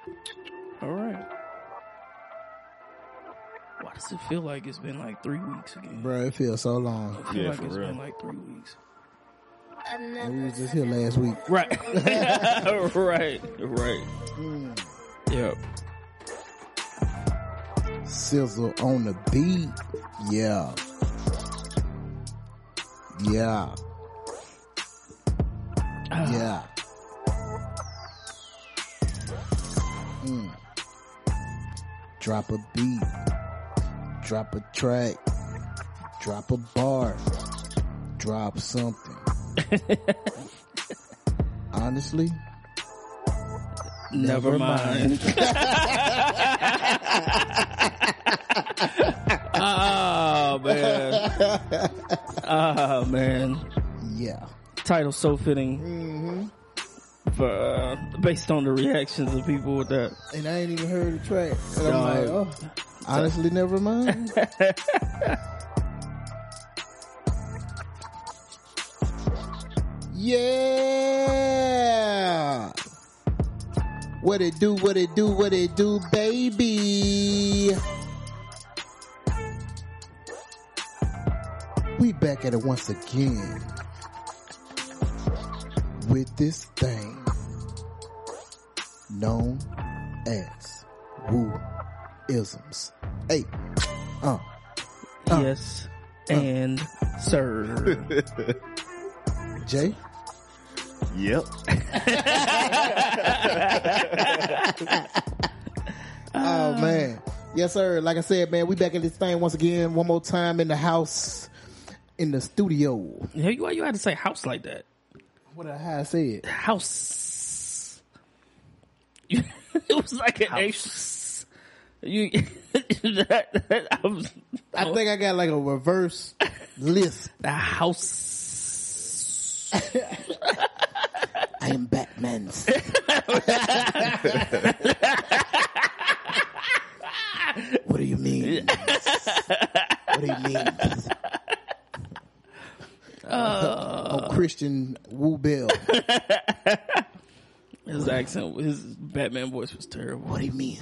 All right. Why does it feel like it's been like 3 weeks again? Bro, it feels so long. I feel Yeah, like for it's real. been like 3 weeks. And we was just here last week. Right. right. Yep. Sizzle on the beat. Yeah. Yeah. Yeah. Drop a beat. Drop a track. Drop a bar. Drop something. Honestly, Never mind. Oh, man. Oh, man. yeah. Title so fitting. For, based on the reactions of people with that. And I ain't even heard the track. And I'm Dog. like, oh, honestly, never mind. Yeah. What it do, what it do, what it do, baby. We back at it once again with this thing known as Woo-isms. Hey, Yes. And sir. Jay? Yep. Oh, man. Yes, sir. Like I said, man, we back at this thing once again, one more time in the house, in the studio. Why you had to say house like that? How I say it? House. It was like an H. You. I think I got like a reverse list. The house. I am Batman. What do you mean? What do you mean? Oh, Christian Woo Bell. His accent, his Batman voice was terrible. What do you mean?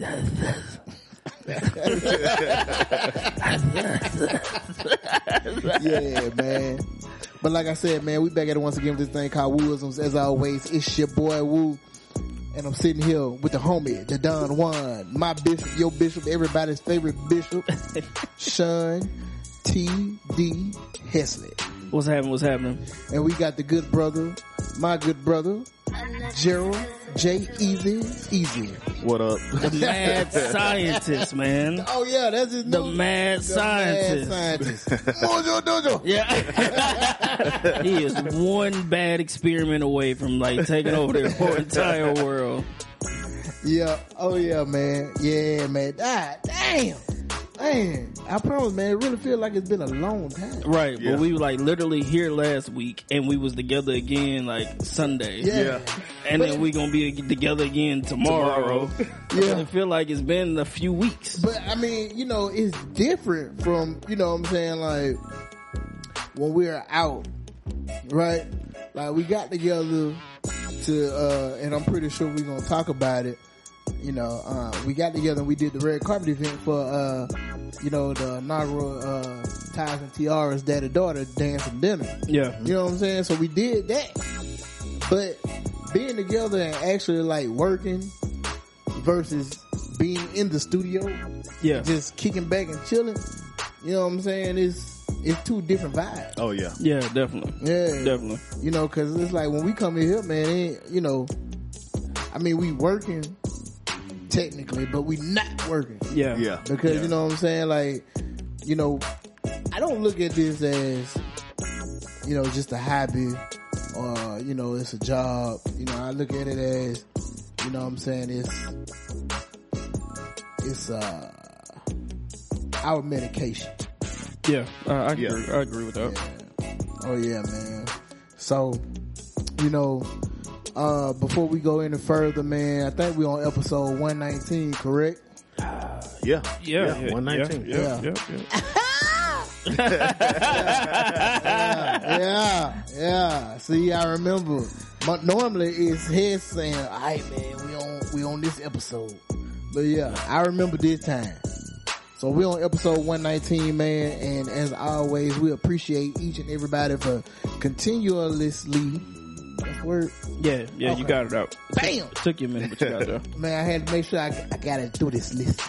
Yeah, man. But like I said, man, we back at it once again with this thing called Woo-isms. As always, it's your boy Woo. And I'm sitting here with the homie, the Don Juan, my bishop, your bishop, everybody's favorite bishop, Sean T.D. Hesley. What's happening? And we got the good brother, my good brother, Gerald J. Easy. What up? The mad scientist, man. Oh yeah, that's his The name. mad scientist. Mad scientist. Dojo. Yeah. He is one bad experiment away from like taking over the whole entire world. Yeah. Oh yeah, man. Yeah, man. Ah, damn. Man, I promise, man, it really feel like it's been a long time. Right, Yeah. but we were like literally here last week and we was together again like Sunday. Yeah. And then we gonna be together again tomorrow. Yeah. I feel like it's been a few weeks. But I mean, you know, it's different from, you know what I'm saying, like when we're out, right? Like we got together to, and I'm pretty sure we're going to talk about it. You know, we got together and we did the red carpet event for, you know, the inaugural, Ties and Tiaras daddy-daughter dance and dinner. Yeah. You know what I'm saying? So we did that. But being together and actually like working versus being in the studio, Yeah. just kicking back and chilling, you know what I'm saying? It's two different vibes. Oh yeah. Yeah, definitely. Yeah. Definitely. You know, cause it's like when we come in here, man, it ain't, you know, I mean, we working technically, but we not working. Yeah. Yeah. Because, Yeah. you know what I'm saying? Like, you know, I don't look at this as, you know, just a hobby or, you know, it's a job. You know, I look at it as, you know what I'm saying? It's our medication. Yeah. I Yeah. agree. I agree with that. Oh yeah, man. So, you know, before we go any further, man, I think we're on episode 119, correct? Yeah. Yeah. 119. Yeah. Yeah. See, I remember. Normally it's head saying, all right, man, we on this episode. But yeah, I remember this time. So we're on episode 119, man, and as always, we appreciate each and everybody for continuously. That's word. Yeah, Okay. you got it out. Bam! It took you a minute, but you got it out. Man, I had to make sure I gotta do this list.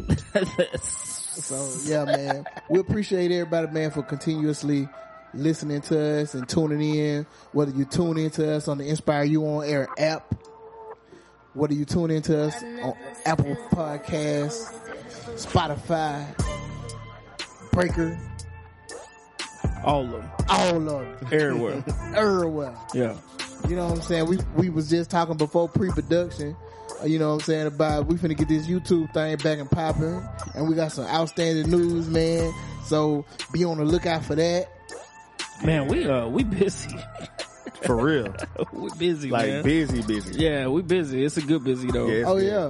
So yeah, man, we appreciate everybody, man, for continuously listening to us and tuning in. Whether you tune into us on the Inspire You On Air app, whether you tune into us on Apple Podcasts, Spotify, Breaker, All of them. everywhere. Yeah. You know what I'm saying? We was just talking before pre-production, you know what I'm saying, about we finna get this YouTube thing back and popping, and we got some outstanding news, man. So be on the lookout for that. Man, we busy. For real. We busy, Like man. busy. Yeah, we busy. It's a good busy though. Yeah. Oh yeah.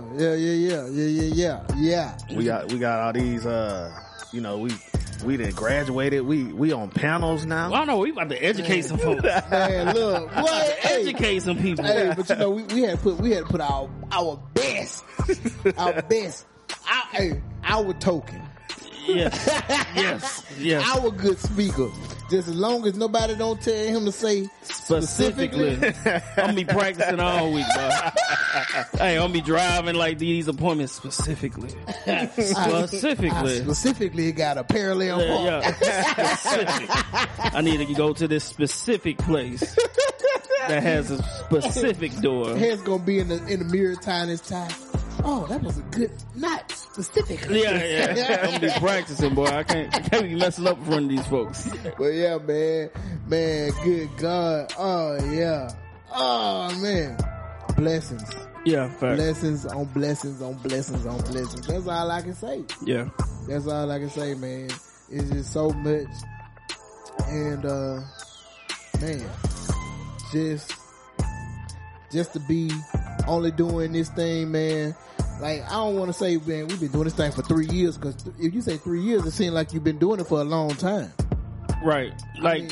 We got all these, you know, we done graduated. We on panels now. Well, I know we about to educate some folks. Man, look, what? Hey, Educate some people. hey, but you know, we had to put our best, our token, Yes. our good speaker. Just as long as nobody don't tell him to say Specifically. I'm gonna be practicing all week, bro. Hey, I'm gonna be driving like these appointments specifically. I specifically got a parallel park. Yeah. Specific. I need to go to this specific place that has a specific door. Head's gonna be in the mirror tying his tie. Oh, that was a good knot specifically. Yeah. I'm gonna be practicing, boy. I can't be messing up in front of these folks. But yeah, man, good God. Oh yeah. Oh man. Blessings. Yeah, fact. Blessings on blessings on blessings on blessings. That's all I can say. Yeah. That's all I can say, man. It's just so much. And man, just to be only doing this thing, man. Like, I don't want to say, man, we've been doing this thing for 3 years, because if you say 3 years, it seems like you've been doing it for a long time. Right. Like,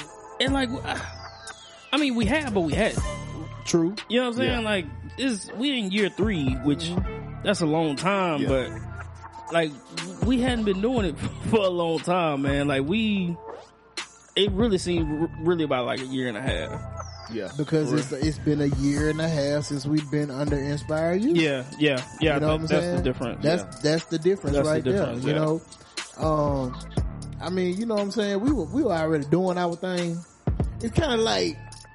we have, but we hadn't. True. You know what I'm saying? Yeah. Like, we in year 3, which that's a long time, Yeah. but like, we hadn't been doing it for a long time, man. Like, it really seemed really about like a year and a half. Yeah. Because it's been a year and a half since we've been under Inspire You. Yeah. You know what I'm That's saying? the difference. That's the difference That's the right difference, there. yeah. You know, you know what I'm saying? We were already doing our thing. It's kind of like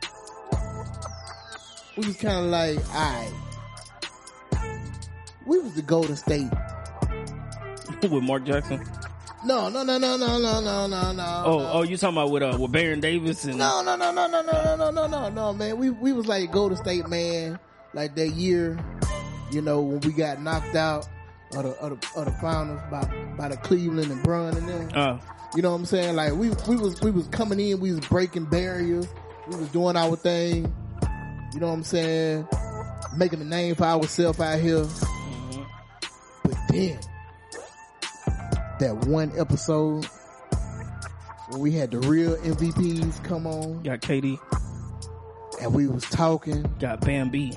we was kind of like, all right, we was the Golden State. With Mark Jackson. No. Oh, you talking about with Baron Davis and No, man. We was like Golden State, man. Like that year, you know, when we got knocked out of the finals by the Cleveland and Bron and them. You know what I'm saying? Like we was coming in, we was breaking barriers, we was doing our thing. You know what I'm saying? Making a name for ourselves out here. Mm-hmm. But then that one episode when we had the real MVPs come on, got KD, and we was talking, got Bambi.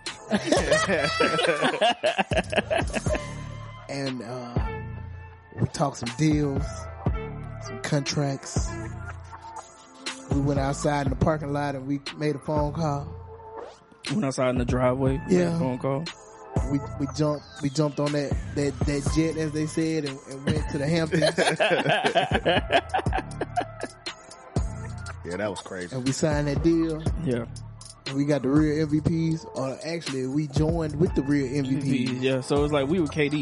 and we talked some deals, some contracts. We went outside in the parking lot and we made a phone call. Went outside in the driveway. Yeah. Phone call. We jumped on that jet, as they said, and went to the Hamptons. Yeah, that was crazy. And we signed that deal. Yeah. And we got the real MVPs, or actually we joined with the real MVPs. Yeah. So it's like we were KD.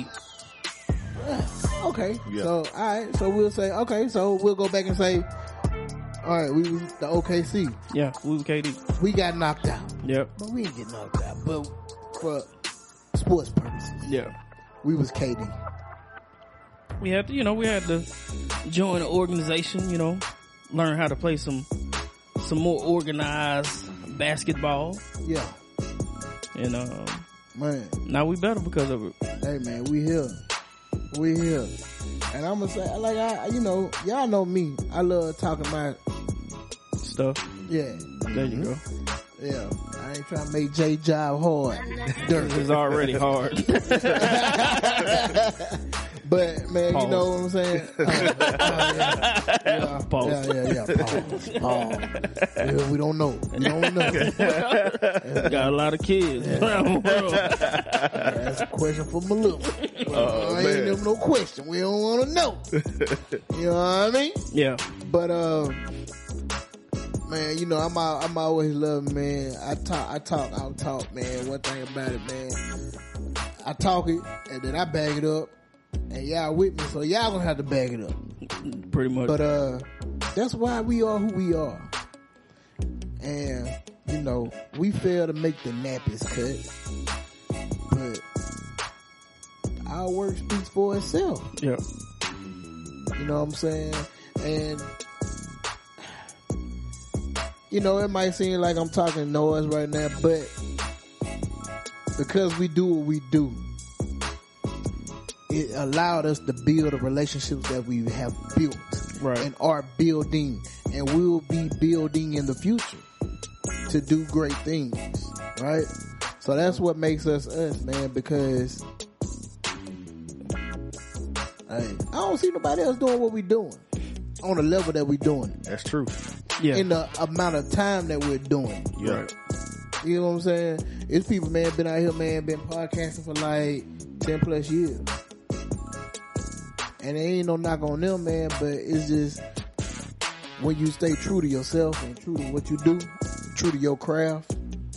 Okay. Yeah. So alright, so we'll say, okay, so we'll go back and say, alright, we was the OKC. Yeah, we were KD. We got knocked out. Yep. But we didn't get knocked out. But for sports purposes, Yeah. we was KD. We had to join an organization, learn how to play some more organized basketball. Yeah. And Man. now we better because of it. Hey man, we here. And I'm gonna say, like, y'all know me. I love talking about, Stuff. yeah. There you go. Yeah, I ain't trying to make Jay job hard. Dirt. It's already hard. But man, Pause. you know what I'm saying? Yeah. Pause. Yeah. Pause. Yeah, we don't know. Got a lot of kids around the world. That's a question for Melissa. Ain't man. never no question. We don't want to know. You know what I mean? Yeah. But man, you know I'm always loving, man. I talk, man. One thing about it, man, I talk it and then I bag it up, and y'all with me, so y'all gonna have to bag it up. Pretty much. But that's why we are who we are, and you know we fail to make the nappies cut, but our work speaks for itself. Yeah. You know what I'm saying? And you know, it might seem like I'm talking noise right now, but because we do what we do, it allowed us to build the relationships that we have built Right. and are building, and will be building in the future to do great things, right? So that's what makes us us, man, because I don't see nobody else doing what we doing on the level that we doing it. That's true. Yeah. In the amount of time that we're doing it. Yeah. Right. You know what I'm saying? It's people, man, been out here, man, been podcasting for like 10 plus years. And there ain't no knock on them, man, but it's just when you stay true to yourself and true to what you do, true to your craft,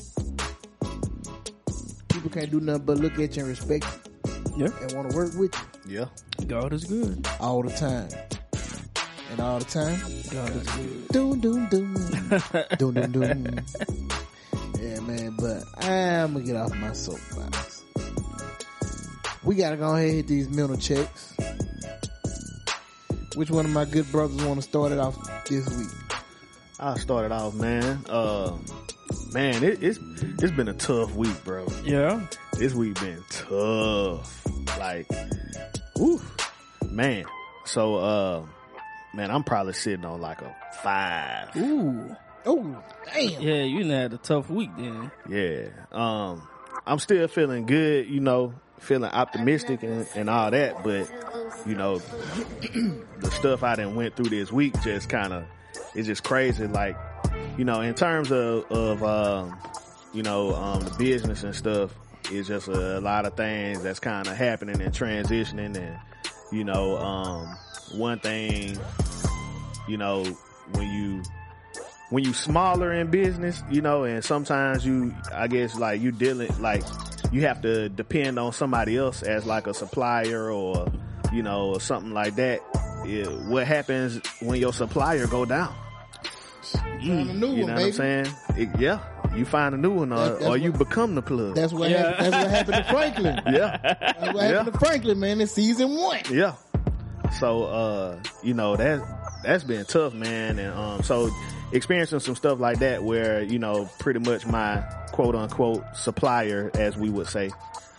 people can't do nothing but look at you and respect you Yeah. and want to work with you Yeah. God is good. all the time. And all the time, God is good. doom, doom, doom. Doom, doom, doom. Yeah, man, but I'm gonna get off my soapbox. We gotta go ahead and hit these mental checks. Which one of my good brothers want to start it off this week? I'll start it off, man. Man, it's been a tough week, bro. Yeah. This week been tough. Like, woo, man. So, man, I'm probably sitting on like a 5. Ooh. Oh, damn. Yeah, you done had a tough week then. Yeah. I'm still feeling good, you know, feeling optimistic and all that, but you know, the stuff I done went through this week just kind of, it's just crazy. Like, you know, in terms of you know, the business and stuff, it's just a lot of things that's kind of happening and transitioning. And, you know, one thing, you know, when you smaller in business, you know, and sometimes I guess like you dealing, like you have to depend on somebody else as like a supplier or, you know, or something like that. What happens when your supplier go down? Find a new You one, know baby. what I'm saying? Yeah. You find a new one or you become the plug. That's what Yeah. happened. That's what happened to Franklin. Yeah. That's what happened to Franklin, man, in season 1. Yeah. So, you know, that's been tough, man. And, so experiencing some stuff like that where, you know, pretty much my quote unquote supplier, as we would say,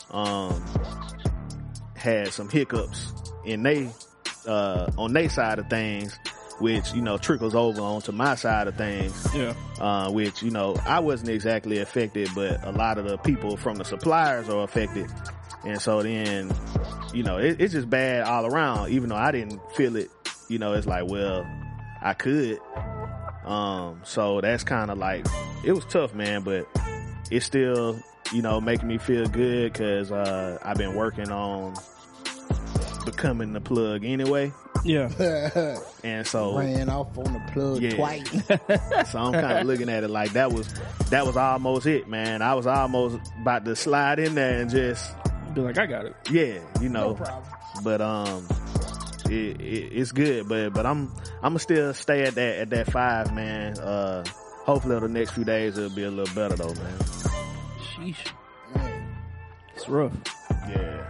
had some hiccups in on their side of things, which, you know, trickles over onto my side of things. Yeah. Which, you know, I wasn't exactly affected, but a lot of the people from the suppliers are affected. And so then, you know, it's just bad all around. Even though I didn't feel it, you know, it's like, well, I could. So that's kind of like, it was tough, man, but it's still, you know, making me feel good because I've been working on becoming the plug anyway. Yeah. And so Ran off on the plug Yeah. twice. so I'm kind of looking at it like that was almost it, man. I was almost about to slide in there and just, Be like, I got it. yeah, you know, No problem. but it's good, but I'm gonna still stay at that 5, man. Hopefully the next few days it'll be a little better though, man. Sheesh. Man. It's rough. Yeah.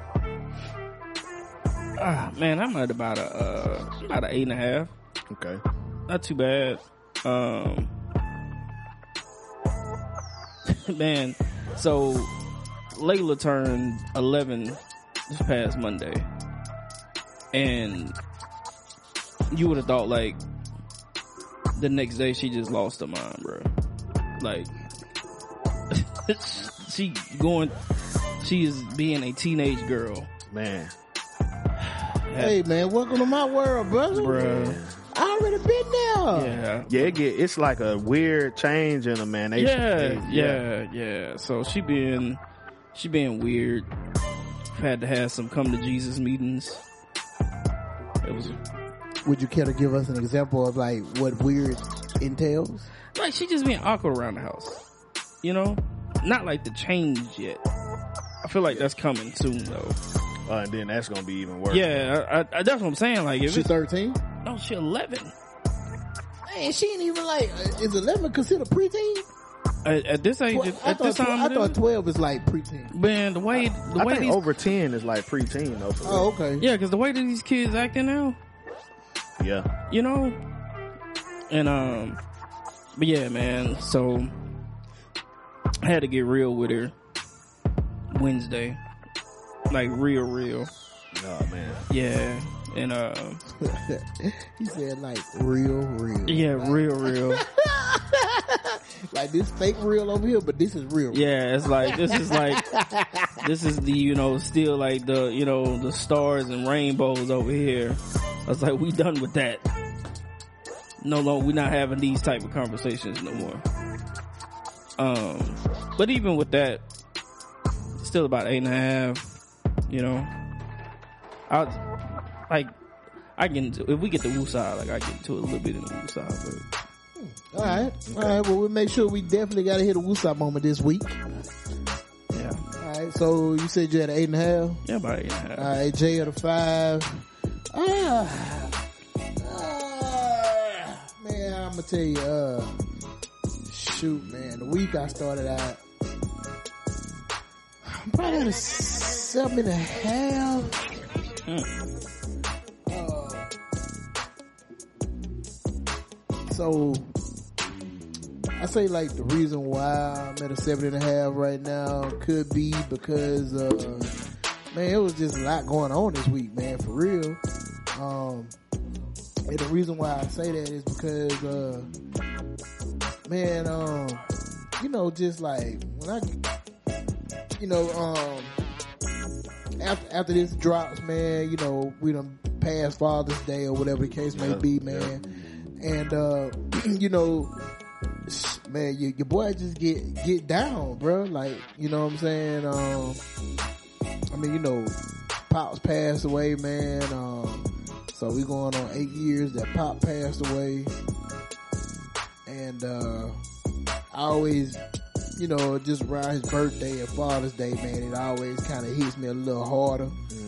Man, I'm at about a 8.5. Okay. Not too bad. Man, so Layla turned 11 this past Monday, and you would have thought like the next day she just lost her mind, bro. Like she is being a teenage girl. Man. Hey man, welcome to my world, brother. Bruh. I already been there. Yeah. Yeah, it's like a weird change in her, man. Yeah. So she being weird. Had to have some come to Jesus meetings. It was Would you care to give us an example of like what weird entails? like she just being awkward around the house. You know? Not like the change yet. I feel like that's coming soon though. And then that's gonna be even worse. Yeah, I that's what I'm saying. Like if She's it's 13. no, she 11. Man, she ain't even like. Is 11 considered preteen? At this age, I at this time, I thought 12 is like preteen. man, the way I think these, over 10 is like preteen though. For Oh, okay. yeah, because the way that these kids acting now, real. Yeah. you know, and but yeah, man. So I had to get real with her Wednesday, like real. Oh man. Yeah, and He said like real. yeah, Like, real. Like this fake real over here, but this is real. Yeah, it's like this is the still like the the stars and rainbows over here. I was like, we done with that. No longer, we're not having these type of conversations no more. But even with that, still about 8.5. You know, I get into, if we get the woo side, like I get into it a little bit in the woo side, but. All right. Well, we'll make sure we definitely got to hit a woosah moment this week. Yeah. All right. So you said you had an 8.5. Yeah, about 8.5. All right. Jay at a 5. Man, I'm gonna tell you. Shoot, man. The week I started out, I'm probably at a 7.5. So I say like the reason why I'm at a 7.5 right now could be because man, it was just a lot going on this week, man, for real. And the reason why I say that is because man, just like when I after this drops, man, we done past Father's Day or whatever the case may be, man. And man, your boy just get down, bro. Like, you know what I'm saying? I mean, Pop's passed away, man. So we going on 8 years that Pop passed away. And I always, just around his birthday and Father's Day, man, it always kind of hits me a little harder.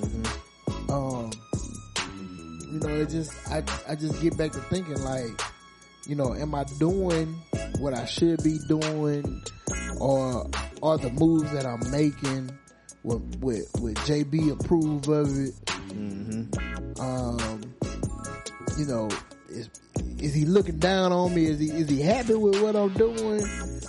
I just get back to thinking like, am I doing what I should be doing, or are the moves that I'm making with JB approve of it? Is he looking down on me? Is he happy with what I'm doing?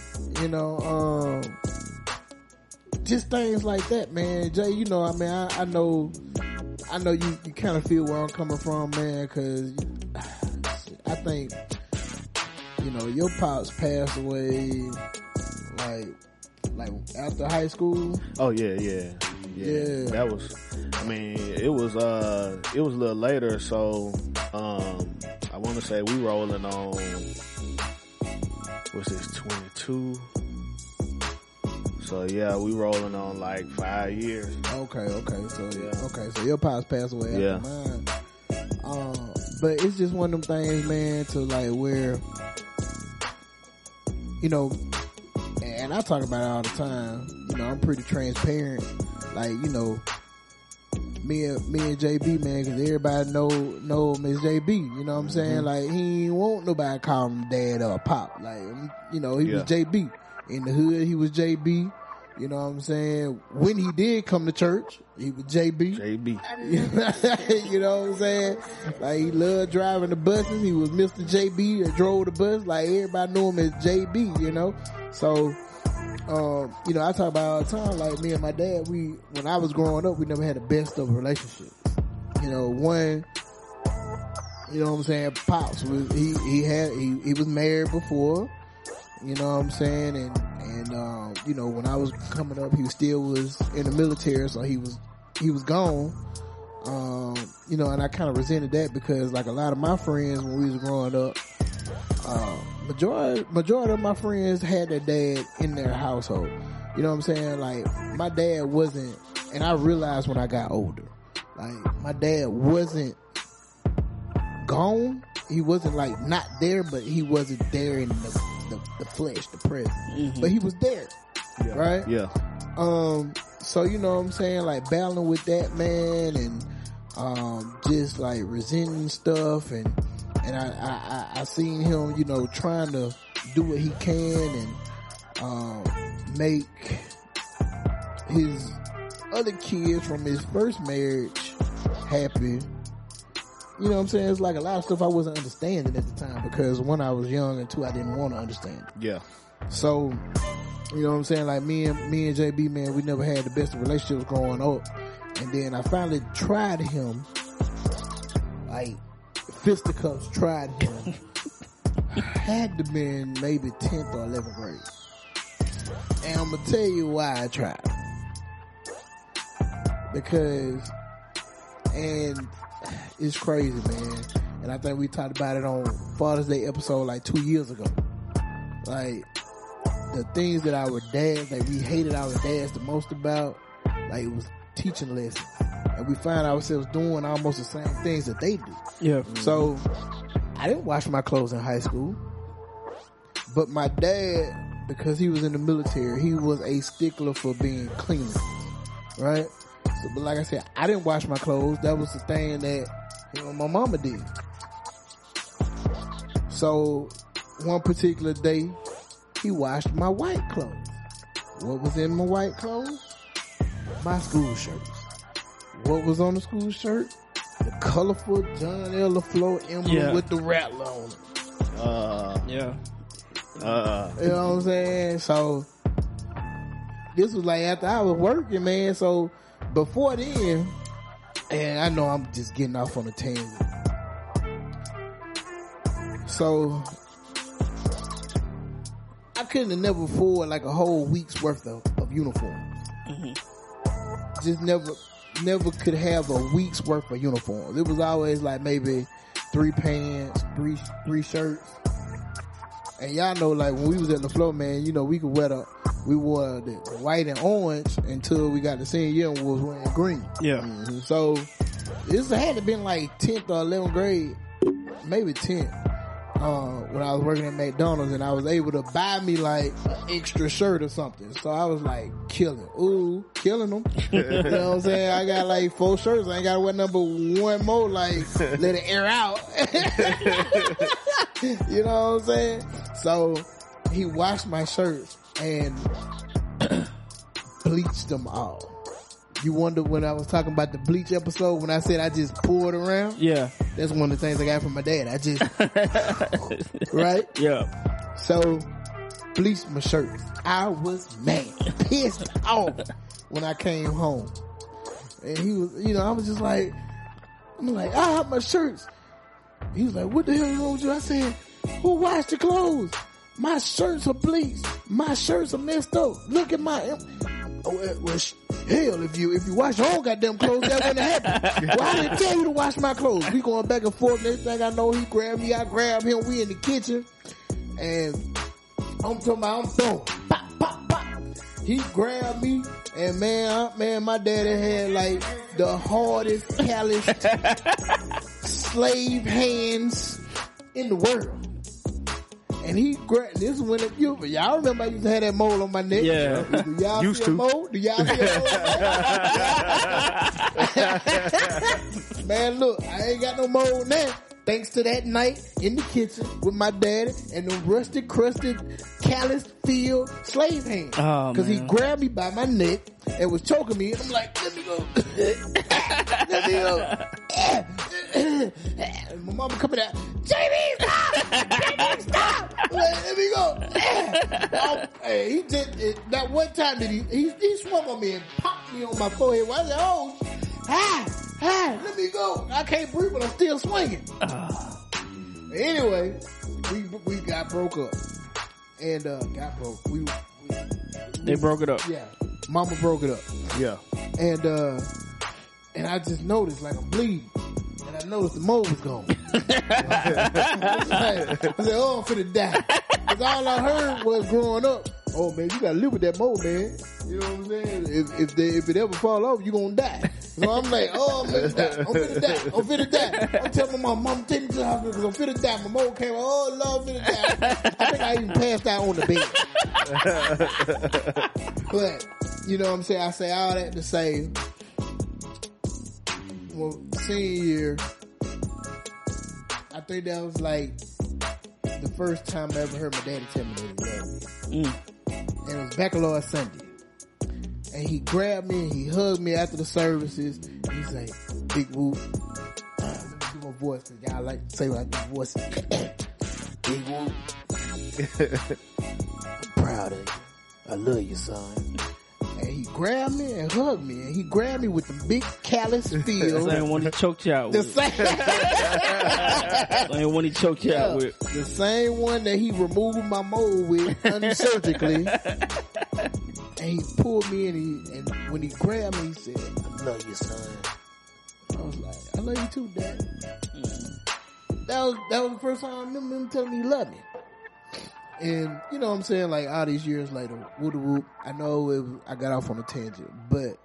Just things like that, man. Jay, I know you kind of feel where I'm coming from, man, cause I think, your pops passed away like after high school. Oh yeah. That was, it was a little later, so, I want to say we rolling on, what's this, 22? So yeah, we rolling on like 5 years. Okay. So yeah. Okay. So your pops passed away after mine. But it's just one of them things, man, to like where, and I talk about it all the time. I'm pretty transparent. Like, me and JB, man, cause everybody know him as JB. You know what I'm saying? Like, he ain't want nobody call him dad or pop. Like, he was JB. In the hood, he was JB. You know what I'm saying? When he did come to church, he was JB. You know what I'm saying? Like, he loved driving the buses. He was Mr. JB that drove the bus. Like, everybody knew him as JB, So, I talk about all the time, like, me and my dad, when I was growing up, we never had the best of relationships. One, you know what I'm saying, Pops was, he was married before, you know what I'm saying, and you know, when I was coming up, he still was in the military, so he was gone. You know, and I kind of resented that because like a lot of my friends when we was growing up, majority of my friends had their dad in their household. You know what I'm saying? Like my dad wasn't, and I realized when I got older, like my dad wasn't gone. He wasn't like not there, but he wasn't there in the flesh, the present. Mm-hmm. But he was there, right? Yeah. So you know what I'm saying? Like battling with that man and just like resenting stuff and I seen him, you know, trying to do what he can and make his other kids from his first marriage happy. You know what I'm saying? It's like a lot of stuff I wasn't understanding at the time because one, I was young, and two, I didn't want to understand. Yeah. So, you know what I'm saying? Like me and JB, man, we never had the best of relationships growing up. And then I finally tried him, like fisticuffs, tried him. Had to been maybe 10th or 11th grade. And I'm gonna tell you why I tried. Because, and it's crazy, man. And I think we talked about it on Father's Day episode like 2 years ago. Like, the things that our dads, like we hated our dads the most about, like it was teaching lessons. And we find ourselves doing almost the same things that they do. Yeah. So, I didn't wash my clothes in high school. But my dad, because he was in the military, he was a stickler for being clean. Right? So, but like I said, I didn't wash my clothes. That was the thing that, you know, my mama did. So, one particular day, he washed my white clothes. What was in my white clothes? My school shirts. What was on the school shirt? The colorful John L. LaFleur emblem with the rattler on it. Yeah. You know what I'm saying? So, this was like after I was working, man. So, before then, and I know I'm just getting off on a tangent. So, I couldn't have never afford like a whole week's worth of uniforms. Mm-hmm. Just never could have a week's worth of uniforms. It was always like maybe 3 pants, three shirts. And y'all know, like when we was at the floor, man, you know, we wore the white and orange until we got to senior year and was wearing green. Yeah. Mm-hmm. So this had to been like 10th or 11th grade, maybe 10th. When I was working at McDonald's and I was able to buy me like an extra shirt or something. So I was like killing them. You know what I'm saying? I got like 4 shirts. I ain't got to wear number 1 more, like let it air out. You know what I'm saying? So he washed my shirts and bleached them all. You wonder when I was talking about the bleach episode when I said I just poured around? Yeah. That's one of the things I got from my dad. I just, right? Yeah. So, bleached my shirts. I was mad, pissed off when I came home. And he was, you know, I was just like, I'm like, I have my shirts. He was like, what the hell is wrong with you? I said, who washed the clothes? My shirts are bleached. My shirts are messed up. Look at my, well, hell, if you wash your own goddamn clothes, that wouldn't happen. Well, I didn't tell you to wash my clothes. We going back and forth. Next thing I know, he grabbed me. I grabbed him. We in the kitchen. And I'm talking about, I'm throwing. Pop, pop, pop. He grabbed me. And man, my daddy had like the hardest, calloused slave hands in the world. And he grabbed, this is when y'all remember I used to have that mole on my neck? Yeah. Do y'all Used see to. a mole? Do y'all see a mole? Man, look, I ain't got no mole now. Thanks to that night in the kitchen with my daddy and the rusted, crusted, calloused, field slave hand. Oh, Cause he man. grabbed me by my neck and was choking me. And I'm like, let me go. Let me go. And my mama coming out, JB, stop! JB, stop! Let me go. Hey, he did, that one time that he swung on me and popped me on my forehead. I said, oh, let me go. I can't breathe, but I'm still swinging. Anyway, we got broke up. And, got broke. They broke it up. Yeah, mama broke it up. Yeah. And I just noticed, like, I'm bleeding. And I noticed the mole was gone. I said, oh, I'm finna die. Because all I heard was growing up, oh, man, you gotta live with that mole, man. You know what I'm saying? If it ever fall off, you gonna die. So I'm like, oh, I'm finna die. I'm finna die. I'm telling my mom, take me to the hospital because I'm finna die. My mole came, oh, Lord, I'm finna die. I think I even passed out on the bed. But, you know what I'm saying? I say all that to say, well, senior year, I think that was like the first time I ever heard my daddy tell me that he loved me. And it was Baccalaureate Sunday. And he grabbed me and he hugged me after the services. And he's like, Big Whoop. Let me do my voice because y'all like to say what I do voice. Big Whoop. I'm proud of you. I love you, son. And he grabbed me and hugged me. And he grabbed me with the big callous feel. The same one he choked you out The with. Same one he choked you out with. The same one that he removed my mole with unsurgically. And he pulled me in and when he grabbed me, he said, I love you, son. I was like, I love you too, Dad. That was the first time I remember him telling me he loved me. And, you know what I'm saying, like, all these years later, whoop, I know I got off on a tangent, but,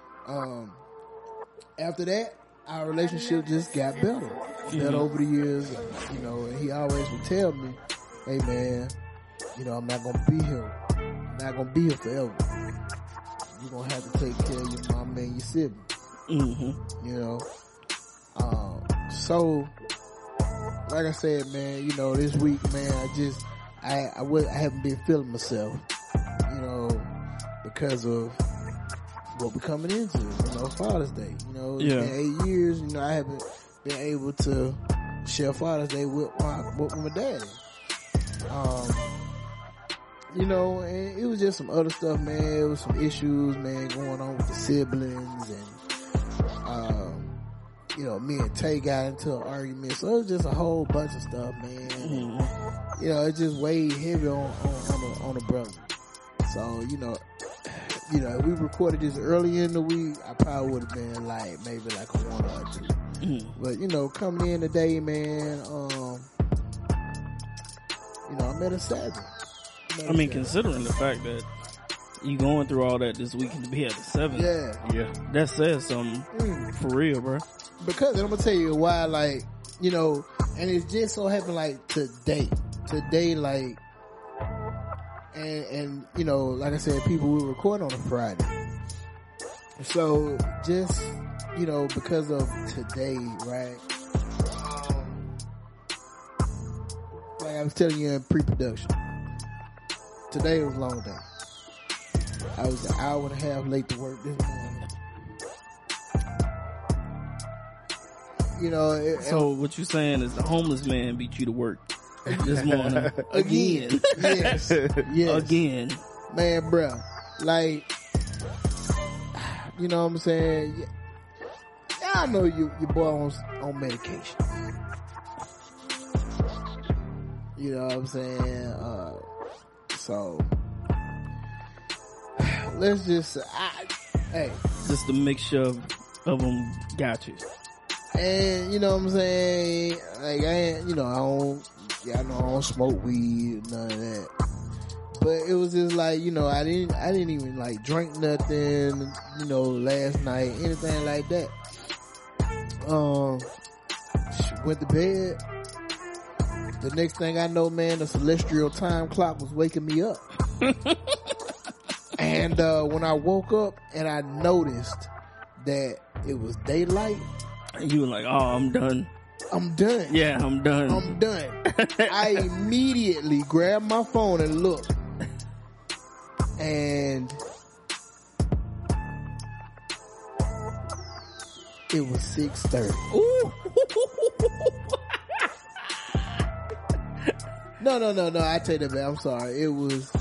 after that, our relationship just got better. Better over the years, you know, and he always would tell me, hey man, you know, I'm not gonna be here. I'm not gonna be here forever. You're gonna have to take care of your mom and your sibling. You know? So, like I said, man, you know, this week, man, I haven't been feeling myself, you know, because of what we're coming into, you know, Father's Day. You know, it's been 8 years, you know, I haven't been able to share Father's Day with my daddy. You know, and it was just some other stuff, man. It was some issues, man, going on with the siblings and, you know, me and Tay got into an argument. So it was just a whole bunch of stuff, man. You know, it just weighed heavy on the brother. So, you know, if we recorded this early in the week, I probably would have been like, maybe like a 1 or 2. But, you know, coming in today, man, you know, I'm at a 7. I mean, considering the fact that you going through all that this week and to be at the 7. Yeah. That says something for real, bro. Because, and I'm gonna tell you why, like, you know, and it just so happened like today, like, and, you know, like I said, people will record on a Friday. So just, you know, because of today, right? Like I was telling you in pre-production, today was a long day. I was an hour and a half late to work this morning. You know, so what you saying is the homeless man beat you to work this morning again. Yes. Again, man, bro. Like, you know what I'm saying? I know your boy on medication. You know what I'm saying? So let's just, hey, just a mixture of them got you. And you know what I'm saying? Like, I don't smoke weed, none of that. But it was just like, you know, I didn't even like drink nothing, you know, last night, anything like that. Went to bed. The next thing I know, man, the celestial time clock was waking me up. And when I woke up and I noticed that it was daylight, you were like, oh, I'm done. Yeah, I'm done. I immediately grabbed my phone and looked. And it was 6:30. Ooh. No, I take that back. I'm sorry. It was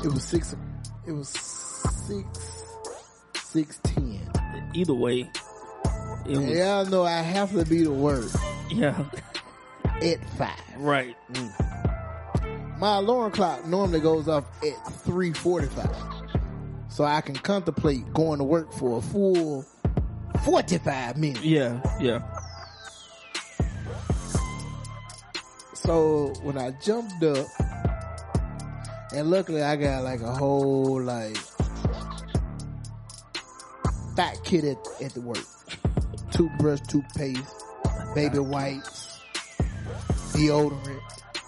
6:10. Either way. Y'all know I have to be to work. Yeah. At 5. Right. My alarm clock normally goes off at 3:45. so I can contemplate going to work for a full 45 minutes. Yeah. So when I jumped up, and luckily I got like a whole like fat kit at the work. Toothbrush, toothpaste, baby wipes, deodorant.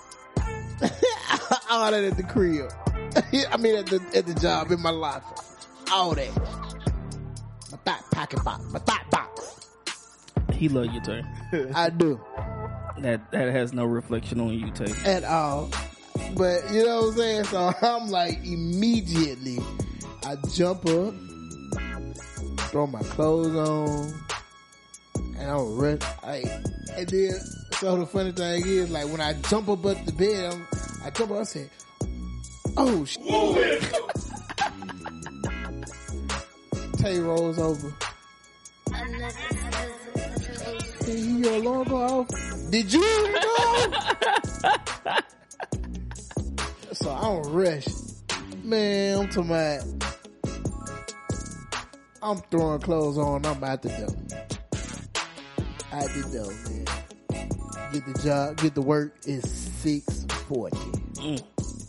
All that at the crib. I mean at the job, in my locker. All that. My thought pocket box. My thought box. He love you, Tay. I do. That has no reflection on you, Tay. At all. But you know what I'm saying? So I'm like, immediately I jump up, throw my clothes on, and I'm ready. And then, so the funny thing is, like, when I jump up at the bed, I jump up, I say, oh shit. Tay rolls over. Hey, your alarm go off? Did you know? So I'm rushed. Man, I'm talking about, I'm throwing clothes on, I'm out the door. Out the door, man. Get the job, get to work, it's 6:40.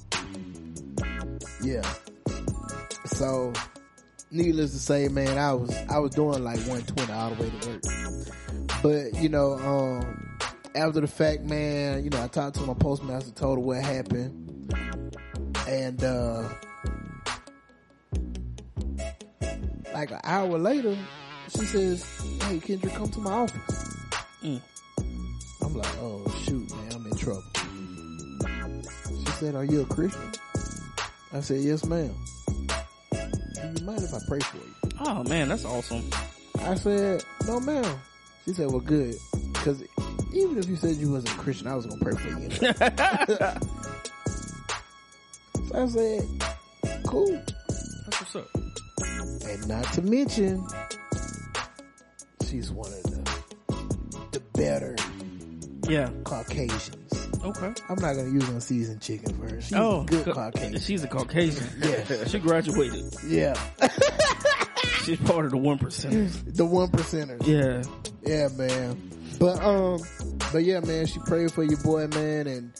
Yeah. So, needless to say, man, I was doing like 120 all the way to work. But, you know, after the fact, man, you know, I talked to my postmaster, told her what happened. And, like an hour later, she says, hey, Kendrick, come to my office. I'm like, oh, shoot, man, I'm in trouble. She said, are you a Christian? I said, yes, ma'am. Do you mind if I pray for you? Oh, man, that's awesome. I said, no, ma'am. She said, well, good. Because even if you said you wasn't a Christian, I was going to pray for you. So I said, cool. That's what's up. And not to mention, she's one of the better Caucasians. Okay. I'm not going to use unseasoned chicken for her. She's a good Caucasian. She's a Caucasian. Yeah. She graduated. Yeah. She's part of the 1%. The 1%ers. Yeah. Yeah, man. But yeah, man, she prayed for your boy, man, and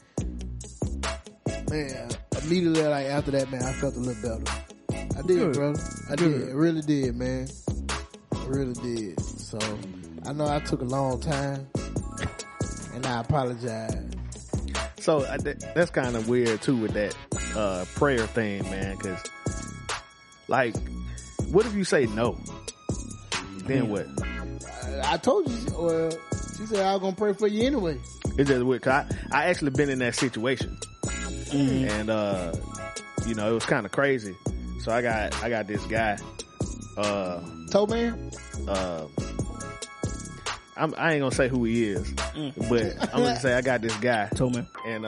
man, immediately like after that, man, I felt a little better. I did, Good. brother. I did. I really did, man. I really did. So I know I took a long time, and I apologize. So that's kind of weird too with that prayer thing, man. Because like, what if you say no? Then what? I told you. Well, she said I was gonna pray for you anyway. It's just weird. 'Cause I actually been in that situation, and you know, it was kind of crazy. So I got this guy, Toe man. I ain't gonna say who he is, but I'm gonna say I got this guy, Toe man. and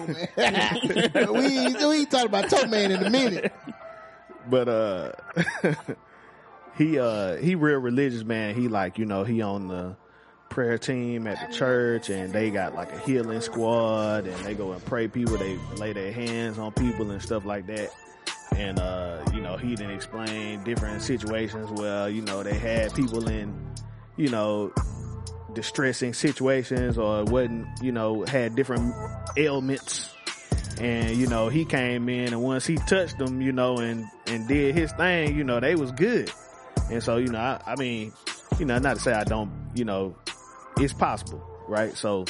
we ain't talking about Toe man in a minute. but he real religious, man. He like, you know, he on the prayer team at the church, and they got like a healing squad, and they go and pray people. They lay their hands on people and stuff like that. And you know, he didn't explain different situations where, you know, they had people in, you know, distressing situations, or wasn't, you know, had different ailments. And, you know, he came in, and once he touched them, you know, and did his thing, you know, they was good. And so, you know, I mean, you know, not to say I don't, you know, it's possible, right? So,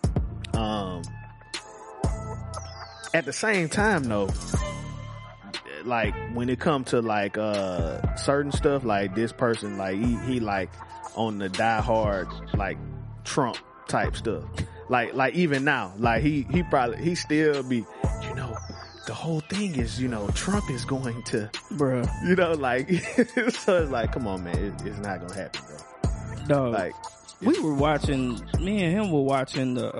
at the same time though, like when it comes to like, certain stuff, like this person, like he like on the die hard, like Trump type stuff. Like even now, like he still be, you know, the whole thing is, you know, Trump is going to, Bruh. you know, like, so it's like, come on, man, it's not gonna happen, bro. No. Like, we were watching, me and him were watching the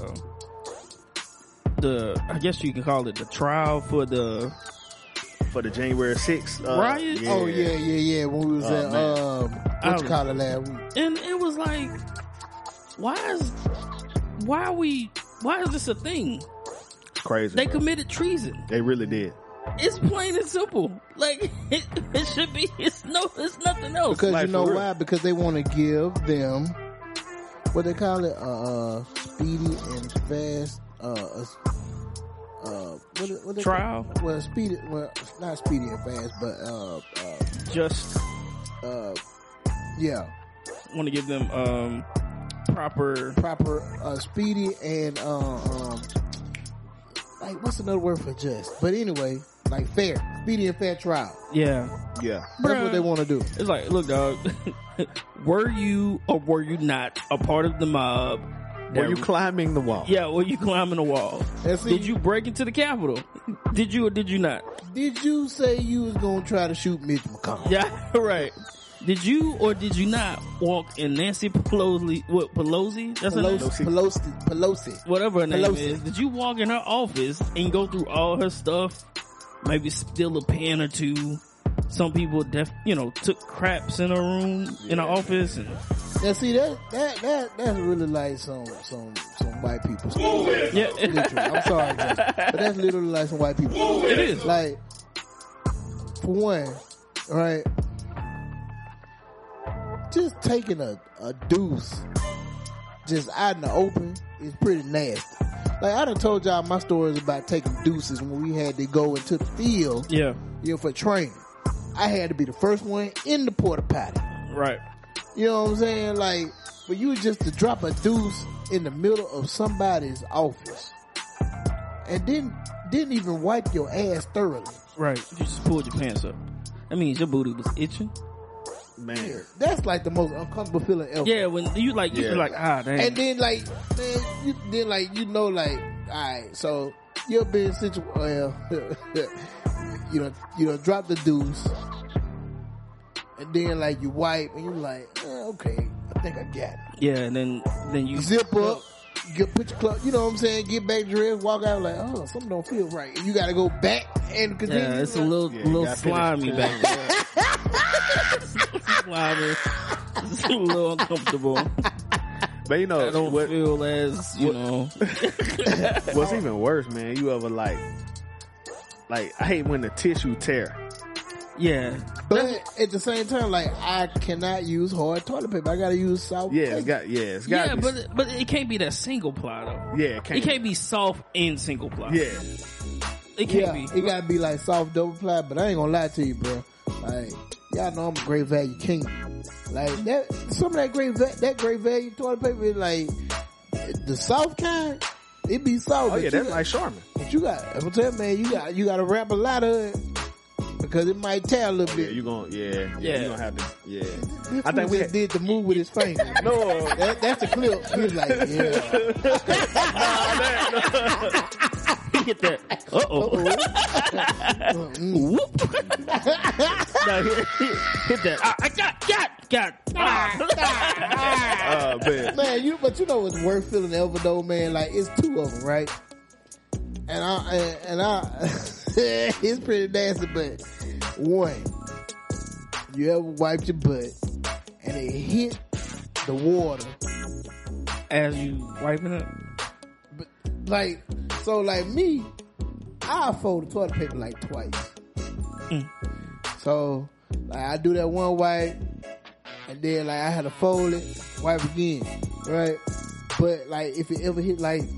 I guess you can call it the trial for the January 6th riot. Oh yeah. When we was at what you call it last week, and it was like, why is this a thing? Crazy. They bro. committed treason. They really did. It's plain and simple. Like it should be. It's nothing else. Because Like, you know for real. why? Because they want to give them what they call it, speedy and fast, what they Trial? call it? Well, speedy, well, not speedy and fast, but Just yeah, want to give them proper. proper, speedy and like what's another word for just? But anyway, like fair, speedy and fair trial. Yeah. Yeah. That's Bruh. what they want to do. It's like, look, dog. Were you or were you not a part of the mob? Were you climbing the wall? Yeah, were you climbing the wall? And see, Did you break into the Capitol? Did you or did you not? Did you say you was gonna try to shoot Mitch McConnell? Yeah, right. Did you or did you not walk in Nancy Pelosi? What, Pelosi? That's her name? Pelosi. Whatever her name Pelosi. is. Did you walk in her office and go through all her stuff? Maybe steal a pen or two. Some people, took craps in her room, in her office, and Now see that's really like some white people stuff. yeah, Literally. I'm sorry, guys, but that's literally like some white people. it is. Like, for one, right? Just taking a deuce just out in the open is pretty nasty. Like, I done told y'all my stories about taking deuces when we had to go into the field, Yeah, for training. I had to be the first one in the porta potty. right. You know what I'm saying? Like, for you just to drop a deuce in the middle of somebody's office and didn't even wipe your ass thoroughly. Right. You just pulled your pants up. That means your booty was itching. Man. That's like the most uncomfortable feeling ever. Yeah, when you like, Yeah. you're like, damn. And then like, man, alright, so you'll be in situation, you know, drop the deuce, and then like you wipe, and you're like, okay, I think I got it. Yeah, and then you Zip up, put your clothes, you know what I'm saying, get back dressed, walk out like, oh, something don't feel right. And you gotta go back and continue. Yeah, it's a little you little gotta slimy finish. back there. Slimy. It's a little uncomfortable. But you I know, don't feel as, what's even worse, man, you ever like, I hate when the tissue tear. yeah. But at the same time, like, I cannot use hard toilet paper. I gotta use soft Yeah, paper. it's Yeah, got but it can't be that single ply though. yeah, It can't be soft and single ply. Yeah. It can't be. It gotta be like soft double ply, but I ain't gonna lie to you, bro. Like, y'all know I'm a great value king. Like, some of that great value toilet paper is like, the soft kind, it be soft. Oh but yeah, you that's got- like Charmin. But you got, I'm telling you, man, you gotta wrap a lot of it, because it might tear a little Yeah, bit. you gonna Yeah. you gonna have to This I think fool we just did the move with his finger. No, That's the clip. He was like, yeah. He hit that. Whoop. No, hit that. I got. man. Man, but you know what's worth feeling ever though, man? Like, it's two of them, right? And I, it's pretty nasty, but one, you ever wiped your butt and it hit the water, As you wiping it. but like, so like me, I fold the toilet paper like twice. So, like, I do that one wipe, and then like I had to fold it, wipe again, right? But like, if it ever hit like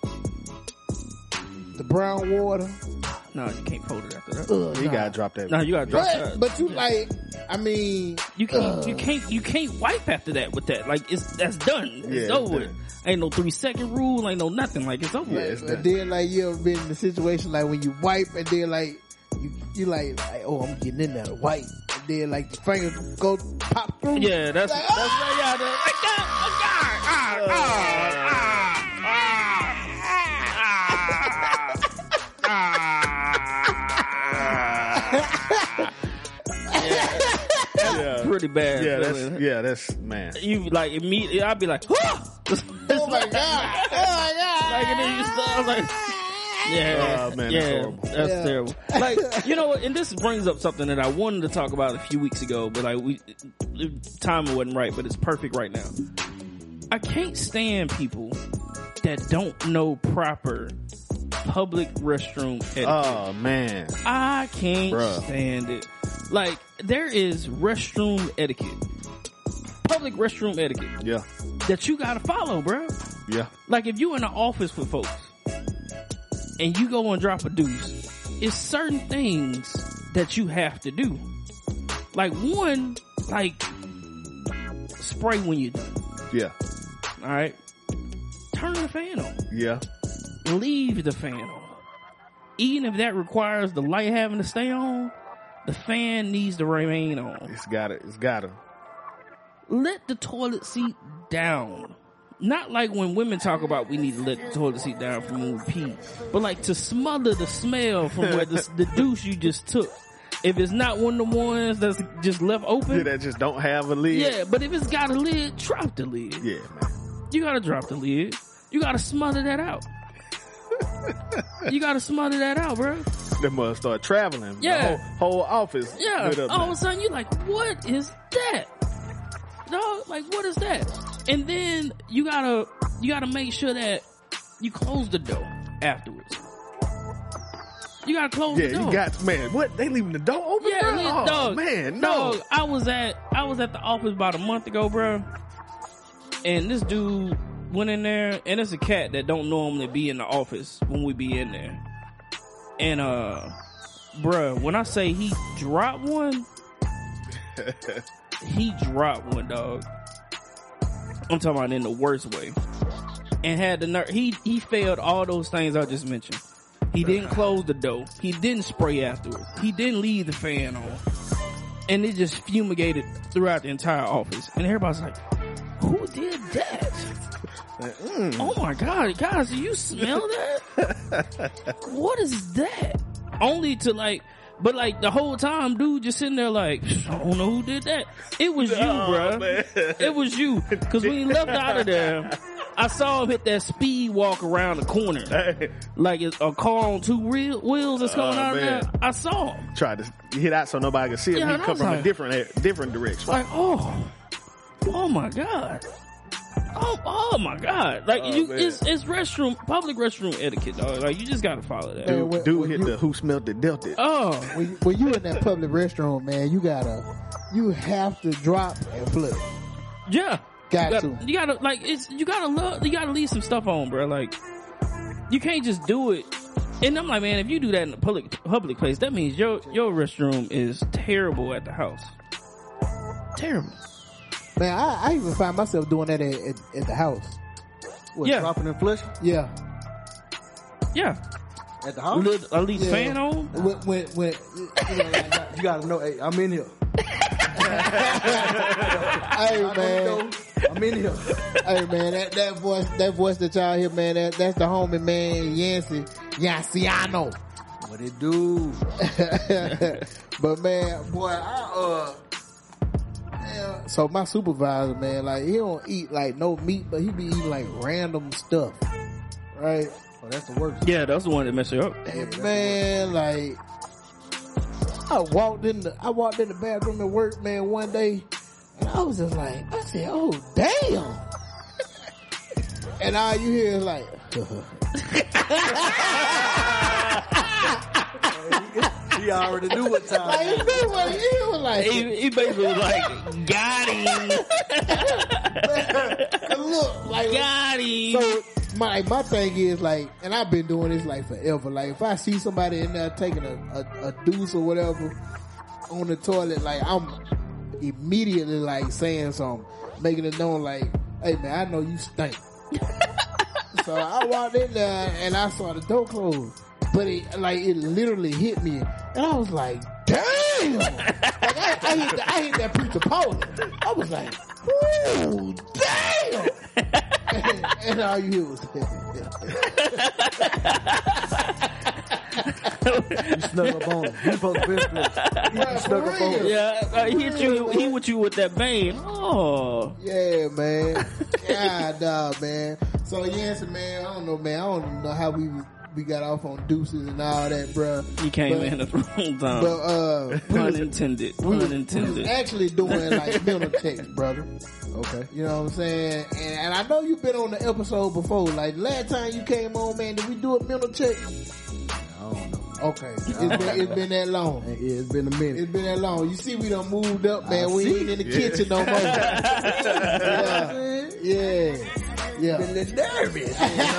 the brown water, No, you can't fold it after that. You nah. gotta drop that. No, you gotta drop that. But you like, I mean, You can't wipe after that with that. Like that's done. Yeah, It's it's over. done. Ain't no 3-second rule. Ain't no nothing. Like it's over. Yeah, it's and then like you ever been in the situation like when you wipe and then like you like oh, I'm getting in there to wipe, and then like the finger go pop through. Yeah, that's Like, right. Yeah, like that. Yeah. Pretty bad. Yeah, that's man. You like immediately. I'd be like, oh my god, Like and then you start like. Yeah, Oh, man, that's yeah, horrible. that's Yeah. terrible. Like, you know what? And this brings up something that I wanted to talk about a few weeks ago, but like timing wasn't right, but it's perfect right now. I can't stand people that don't know proper public restroom etiquette. Oh man, I can't Bruh. stand it. Like, there is restroom etiquette, public restroom etiquette yeah, that you gotta follow, bro. yeah, Like, if you in the office with folks and you go and drop a deuce, it's certain things that you have to do. Like, one, like, spray when you're done. yeah, All right, turn the fan on. yeah. Leave the fan on. Even if that requires the light having to stay on, the fan needs to remain on. It's gotta. Let the toilet seat down. Not like when women talk about we need to let the toilet seat down from when we pee, but like to smother the smell from where the douche you just took. If it's not one of the ones that's just left open, Yeah, that just don't have a lid. yeah, but if it's got a lid, drop the lid. Yeah, man. You gotta drop the lid. You gotta smother that out. You gotta smother that out, bro. They must start traveling. Yeah. The whole office. Yeah. lit up All now. of a sudden, you're like, what is that? No, like, what is that? And then you gotta make sure that you close the door afterwards. You gotta close the Yeah, door. you got, man, what? They leaving the door open? Yeah, bro? yeah, Oh, dog. man, no. Dog, I was at the office about a month ago, bro. And this dude went in there, and it's a cat that don't normally be in the office when we be in there. And bruh, when I say he dropped one, he dropped one, dog. I'm talking about in the worst way. And had the nerve. He failed all those things I just mentioned. He didn't close the door. He didn't spray afterwards. He didn't leave the fan on. And it just fumigated throughout the entire office. And everybody's like, who did that? Oh my God, guys, do you smell that? What is that? Only to like, but like the whole time, dude just sitting there like, I don't know who did that. It was you, bruh. man. It was you. Cause when he left out of there, I saw him hit that speed walk around the corner. Like it's a car on two wheels that's coming out of man. there. I saw him. Tried to hit out so nobody could see him. Yeah, He and I come was from like- a different direction. Like, oh my God. Oh my God. Like Oh, you, man. it's public restroom etiquette, dog. Like you just gotta follow that. Man, when Dude hit you- the who smelled it, dealt it. Oh, when you in that public restroom, man, you have to drop and flip. yeah. Got You gotta leave some stuff on, bro. Like, you can't just do it. And I'm like, man, if you do that in a public place, that means your restroom is terrible at the house. Terrible. Man, I even find myself doing that at the house. What, Yeah. dropping and flushing Yeah. Yeah. at the house? At least Yeah. fan on. When you know, like, You gotta know, hey, I'm in here. hey man, I'm in here. hey man, that voice that y'all hear, man, that's the homie man, Yancey Yanciano. What it do? But man, boy, so my supervisor, man, like he don't eat like no meat, but he be eating like random stuff, right? Oh, that's the worst. Yeah, that's the one that messed you up. And man, like I walked in the bathroom at work, man, one day, and I was just like, I said, oh damn. And all you hear is like, He already knew what time. like, you know what he was like. He basically was like, got him. Look, like, Got him. so my thing is like, and I've been doing this like forever. Like if I see somebody in there taking a deuce or whatever on the toilet, like I'm immediately like saying something, making it known like, hey man, I know you stink. So I walked in there and I saw the door closed, but it literally hit me, and I was like, damn! Like I hit that preacher Paul. I was like, ooh, damn! And all you hear was, You snuck up on him. You supposed to be You snuck up on him. Yeah, he with you with that bang. Oh, yeah, man. God, dog, man. So Yancy, man, I don't know, man. I don't know how we we got off on deuces and all that, bruh. You came in at the wrong time. But Unintended. we was Unintended. actually doing like mental checks, brother. Okay. You know what I'm saying? And I know you've been on the episode before. Like last time you came on, man, did we do a mental check? I don't know. Okay, it's been that long. Yeah, it's been a minute. It's been that long. You see, we done moved up, man. We ain't in the kitchen no more. yeah. Been a little nervous.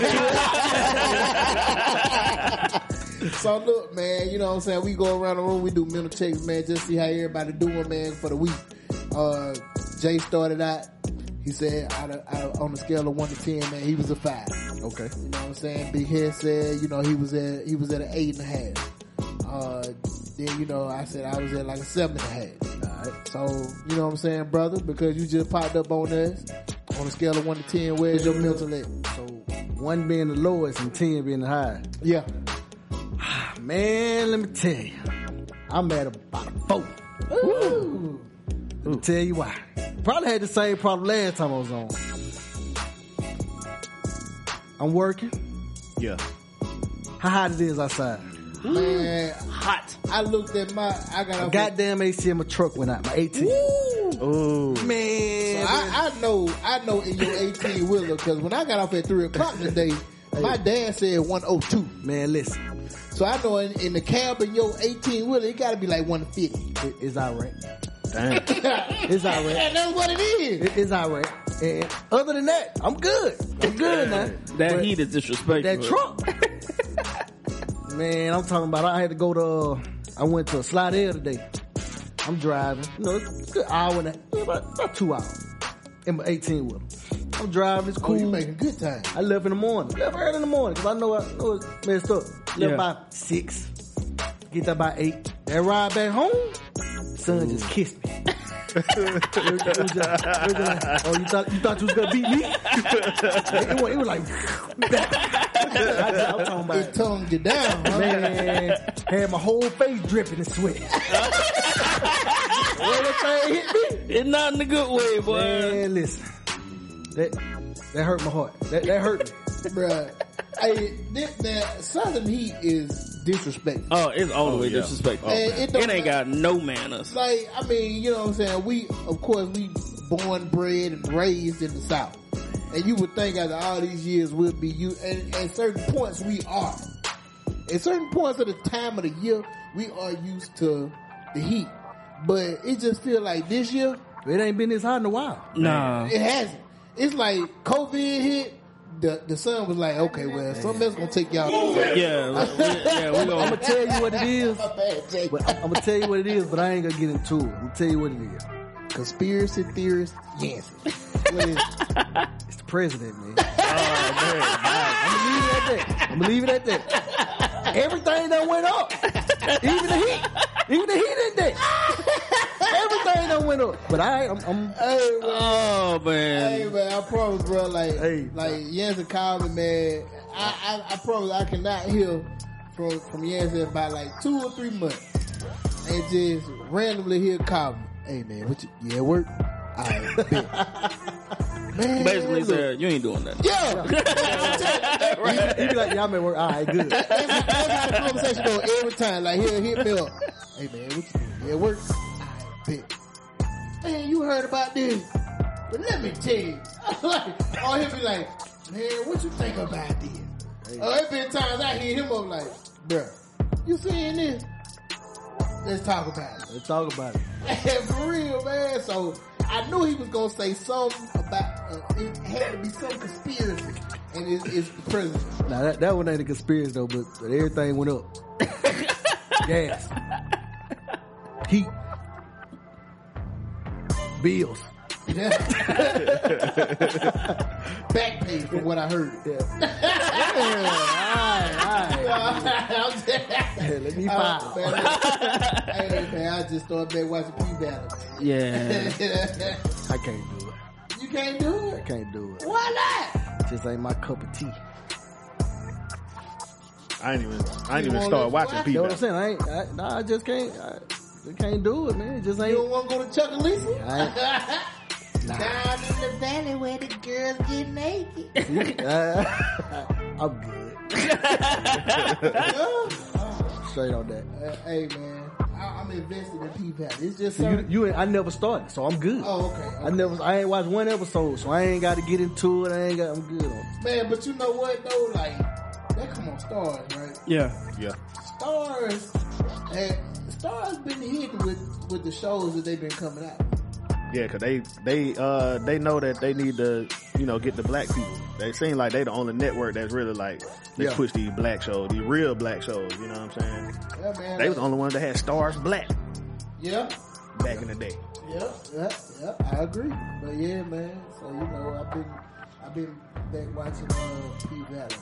So look, man, you know what I'm saying? We go around the room, we do mental checks, man, just see how everybody doing, man, for the week. Jay started out. He said, on a scale of 1 to 10, man, he was a 5. Okay. You know what I'm saying? Big Head said, you know, he was at an 8.5. Then, you know, I said I was at like a 7.5. Alright. So, you know what I'm saying, brother? Because you just popped up on us on a scale of 1 to 10, where's your mental at? So 1 being the lowest and 10 being the highest. Yeah. Man, let me tell you. I'm at about a 4. Ooh. Let me tell you why. Probably had the same problem last time I was on. I'm working. Yeah. How hot it is outside. Man, Hot. I looked at I got off Goddamn AC in my truck went out. My 18. Ooh. Man. I know in your 18 wheeler because when I got off at 3 o'clock today, my dad said 102. Man, listen. So I know in the cab of your 18 wheeler, it got to be like 150. It's alright. Damn. It's alright. And that's what it is. It's alright. And other than that, I'm good. I'm good now. That But heat is disrespectful. that truck. Man, I'm talking about I had to go to, I went to Slidell today. I'm driving. You know, it's a good hour and about 2 hours in my 18 wheeler. I'm driving, it's cool. Oh, you making good time. I left in the morning. Left early in the morning because I know it's messed up. Left Yeah. by 6. Get there by 8. That ride back home, son just kissed me. It was just like, oh, you thought you was gonna beat me? it was like, I'm talking about It tongued you down, huh? man. Had my whole face dripping in sweat. When that thing hit me, It's not in a good way, boy. man, listen, that hurt my heart. That hurt me. Bruh. Hey, that Southern heat is disrespectful. Oh, it's all the way yeah. disrespectful. And it don't It ain't got no manners. Like, I mean, you know what I'm saying? We born, bred, and raised in the South. And you would think after all these years we'll be and at certain points we are. At certain points of the time of the year, we are used to the heat. But it just feel like this year, It ain't been this hot in a while. Nah. it hasn't. It's like COVID hit, the sun was like, okay, well, something else gonna take y'all. Yeah, we I'm gonna. gonna tell you what it is. My bad, Jay. But I'm gonna tell you what it is, but I ain't gonna get into it. I'm gonna tell you what it is. Conspiracy theorist, Yancey. What is it? It's the president, man. Oh, man. I'm gonna leave it at that. Everything done went up. Even the heat index. Everything done went up. But I'm Hey, man. Oh man. Hey man, I promise, bro. Like Hey. Yancey called me, man. I promise I cannot hear from Yancey in about like 2 or 3 months, and just randomly he'll call me. Hey man, what you at work? I bet. Man, Basically look. said you ain't doing that. Yeah. he be like, y'all may work. All right, good. That's how the conversation go every time. Like he'll hit me up. Hey man, what you doing? You at work? I bet. Man, you heard about this? But let me tell you. Or he'll be like, man, what you think about this? Oh, there been times I hit him up like, bruh, you seeing this? Let's talk about it. Let's talk about it. And for real, man. So I knew he was gonna say something about it had to be some conspiracy, and it's the president. Now that one ain't a conspiracy though, but everything went up. Gas, heat, bills. Back pay from what I heard. Let me file. Hey man, I just started back watching P-Valley. Yeah. I can't do it. You can't do I it? can't do it. Why not? Just ain't my cup of tea. I ain't even wanna start watching watch? You know people. what I'm saying? I just can't. I can't do it, man. It just You ain't. don't want to go to Chuck and Lisa? Down in the valley where the girls get naked. I'm good. Straight on that. Hey man, I'm invested in P-Valley. It's just So something. I never started, so I'm good. Oh, okay. I ain't watched one episode, so I ain't got to get into it. I'm good on it. Man, but you know what though? Like, that come on Stars, right? Yeah. Yeah. Stars been hitting with the shows that they've been coming out. Yeah, cause they know that they need to, get the black people. They seem like they the only network that's really like, they Yeah. push these black shows, these real black shows, you know what I'm saying? Yeah, man. They was the only ones that had Stars Black Yeah. back in the day. Yeah, I agree. But yeah, man. So I've been back watching P-Valley,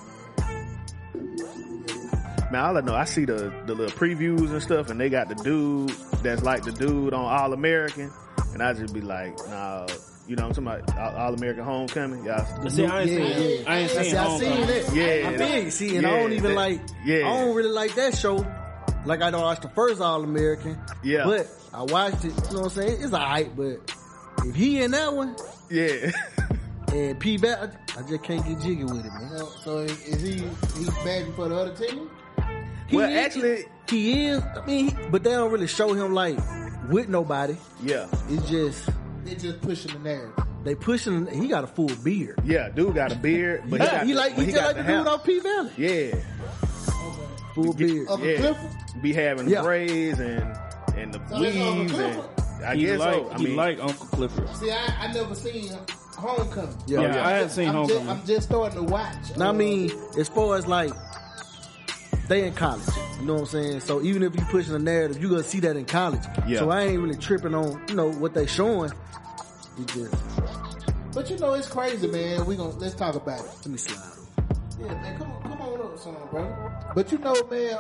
man. Man, all I know, I see the little previews and stuff, and they got the dude that's like the dude on All American, and I just be like, nah, you know what I'm talking about? All American Homecoming, y'all. But see, I ain't seen I Homecoming. seen that. Yeah. I think. See, and Yeah, I don't even I don't really like that show. Like I don't watch the first All American. Yeah. But I watched it. You know what I'm saying? It's alright, but if he in that one Yeah. and P back, I just can't get jiggy with it, man. So is he's batting for the other team? Well, actually, he is. I mean, but they don't really show him like with nobody. yeah. It's just They're just pushing the narrative. they pushing. He got a full beard. Yeah, dude got a beard, but He just like the dude off P Valley. Yeah. Full beard. Uncle Yeah. Clifford? Be having Yeah. the braids and the So that's Uncle weaves and Clifford? I He guess like, so. I he mean, like Uncle Clifford. See, I never seen Homecoming. Yeah. Yeah, I haven't seen Homecoming. I'm just starting to watch. Now, I mean, as far as like, they in college. You know what I'm saying? So even if you pushing a narrative, you gonna see that in college. Yeah. So I ain't really tripping on, what they showing. You just, But it's crazy, man. Let's talk about it. let me slide. Yeah, man, come on up, son, brother. But man,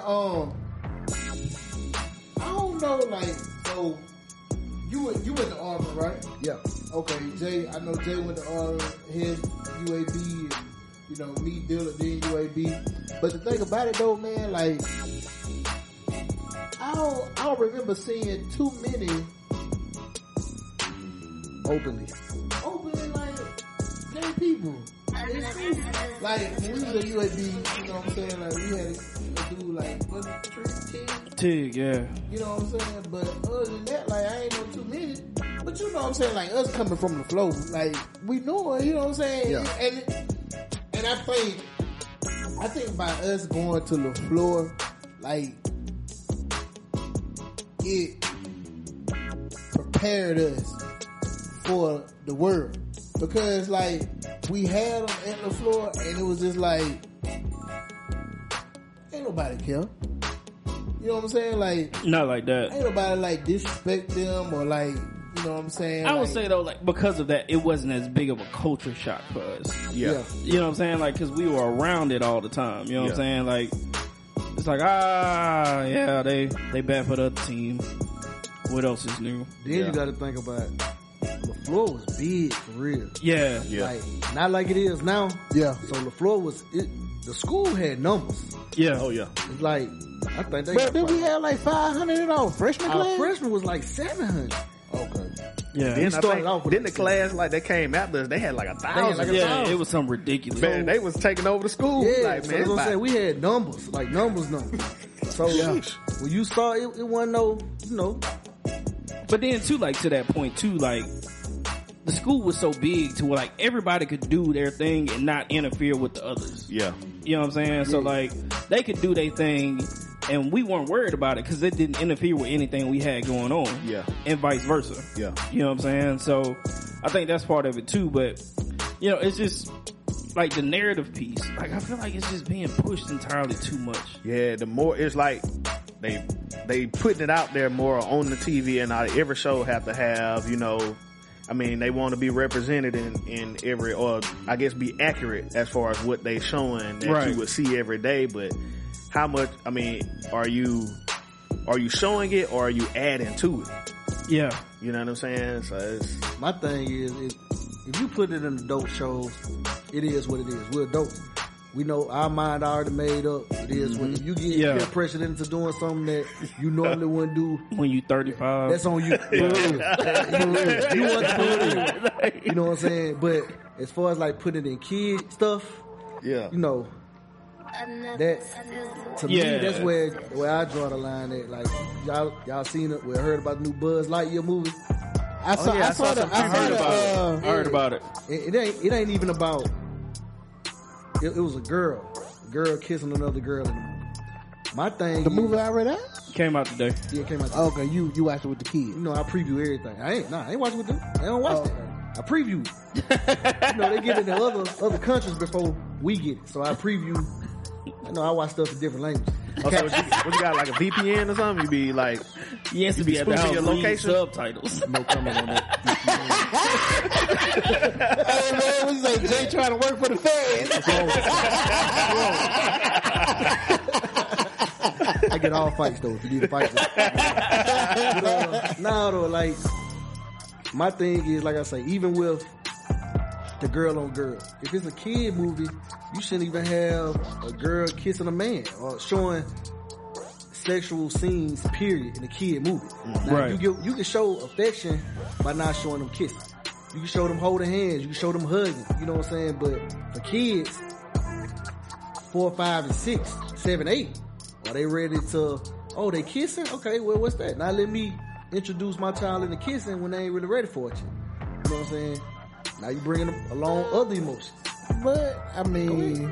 I don't know, like, so you went to Auburn, right? Yeah. Okay, Jay. I know Jay went to Auburn, head UAB, and me, Dilla, then UAB. But the thing about it, though, man, like, I don't remember seeing too many Openly. like gay people. Like when we was at UAB, you know what I'm saying? Like we had a dude like what's Tig? Tig, yeah. You know what I'm saying? But other than that, like I ain't know too many. But you know what I'm saying? Like us coming from the flow, like we know it, you know what I'm saying? Yeah. And I think by us going to the floor, like it prepared us for the world. Because like we had them at the floor and it was just like ain't nobody care. You know what I'm saying? Like Not like that. ain't nobody like disrespect them or like, you know what I'm saying? I would Like, say though, like, because of that, it wasn't as big of a culture shock for us. yeah. You know what I'm saying? Like, cause we were around it all the time. You know what I'm saying? Like, it's like, yeah, they bad for the other team. What else is new? Then you gotta think about LaFleur was big for real. Yeah. Yeah. Like, not like it is now. Yeah. So LaFleur the school had numbers. Yeah. Oh yeah. It's like, I think they But got then we probably- had like 500 in our freshman our class. freshman was like 700. Okay. Yeah. Then I started think, off with then the like class like they came after us, they had like 1,000. like Yeah, it was something ridiculous. Man, they was taking over the school. Yeah, Like, so man, that's what I'm it's saying. about- We had numbers, like numbers. So when you saw it, it wasn't no, But then too, like, to that point too, like, the school was so big to where like everybody could do their thing and not interfere with the others. yeah. You know what I'm saying? So like, they could do their thing and we weren't worried about it because it didn't interfere with anything we had going on. Yeah. And vice versa. Yeah. You know what I'm saying? So I think that's part of it too, but it's just like the narrative piece. Like, I feel like it's just being pushed entirely too much. Yeah, the more it's like they putting it out there more on the TV, and every show have to have, I mean, they want to be represented in every, or I guess be accurate as far as what they showing that Right. you would see every day. But how much? I mean, are you showing it or are you adding to it? Yeah. You know what I'm saying? So it's my thing is if you put it in adult shows, it is what it is. We're adults. we know our mind already made up. It is when you get pressured into doing something that you normally wouldn't do. When you 35. That's on you. For real. You want to do it. You know what I'm saying? But as far as like putting it in kid stuff, Yeah. you know, that to me, that's where I draw the line at. Like y'all seen it, heard about the new Buzz Lightyear movie. I heard about it. It ain't even about. It was a girl kissing another girl in the movie. My thing. The movie already out? Came out today. Yeah, it came out today. Okay, you watched it with the kids. You know, I preview everything. I ain't watching with them. They don't watch that. I preview it. You know, they get it in other countries before we get it. So I preview. I know I watch stuff in different languages. Oh, so what you got, like a VPN or something? You be like, yes, you be spoofing your location? Subtitles. No comment on that. Hey man, we say Jay trying to work for the feds. I get all fights though. If you need a fight, no, though, like my thing is, like I say, even with the girl on girl, if it's a kid movie, you shouldn't even have a girl kissing a man or showing sexual scenes, period, in a kid movie. Now, right. You can show affection by not showing them kissing. You can show them holding hands. You can show them hugging. You know what I'm saying? But for kids, 4, 5, and 6, 7, 8, are they ready to? Oh, they kissing? Okay, well, what's that? Now let me introduce my child into kissing when they ain't really ready for it yet. You know what I'm saying? Now you bringing them along other emotions. But I mean,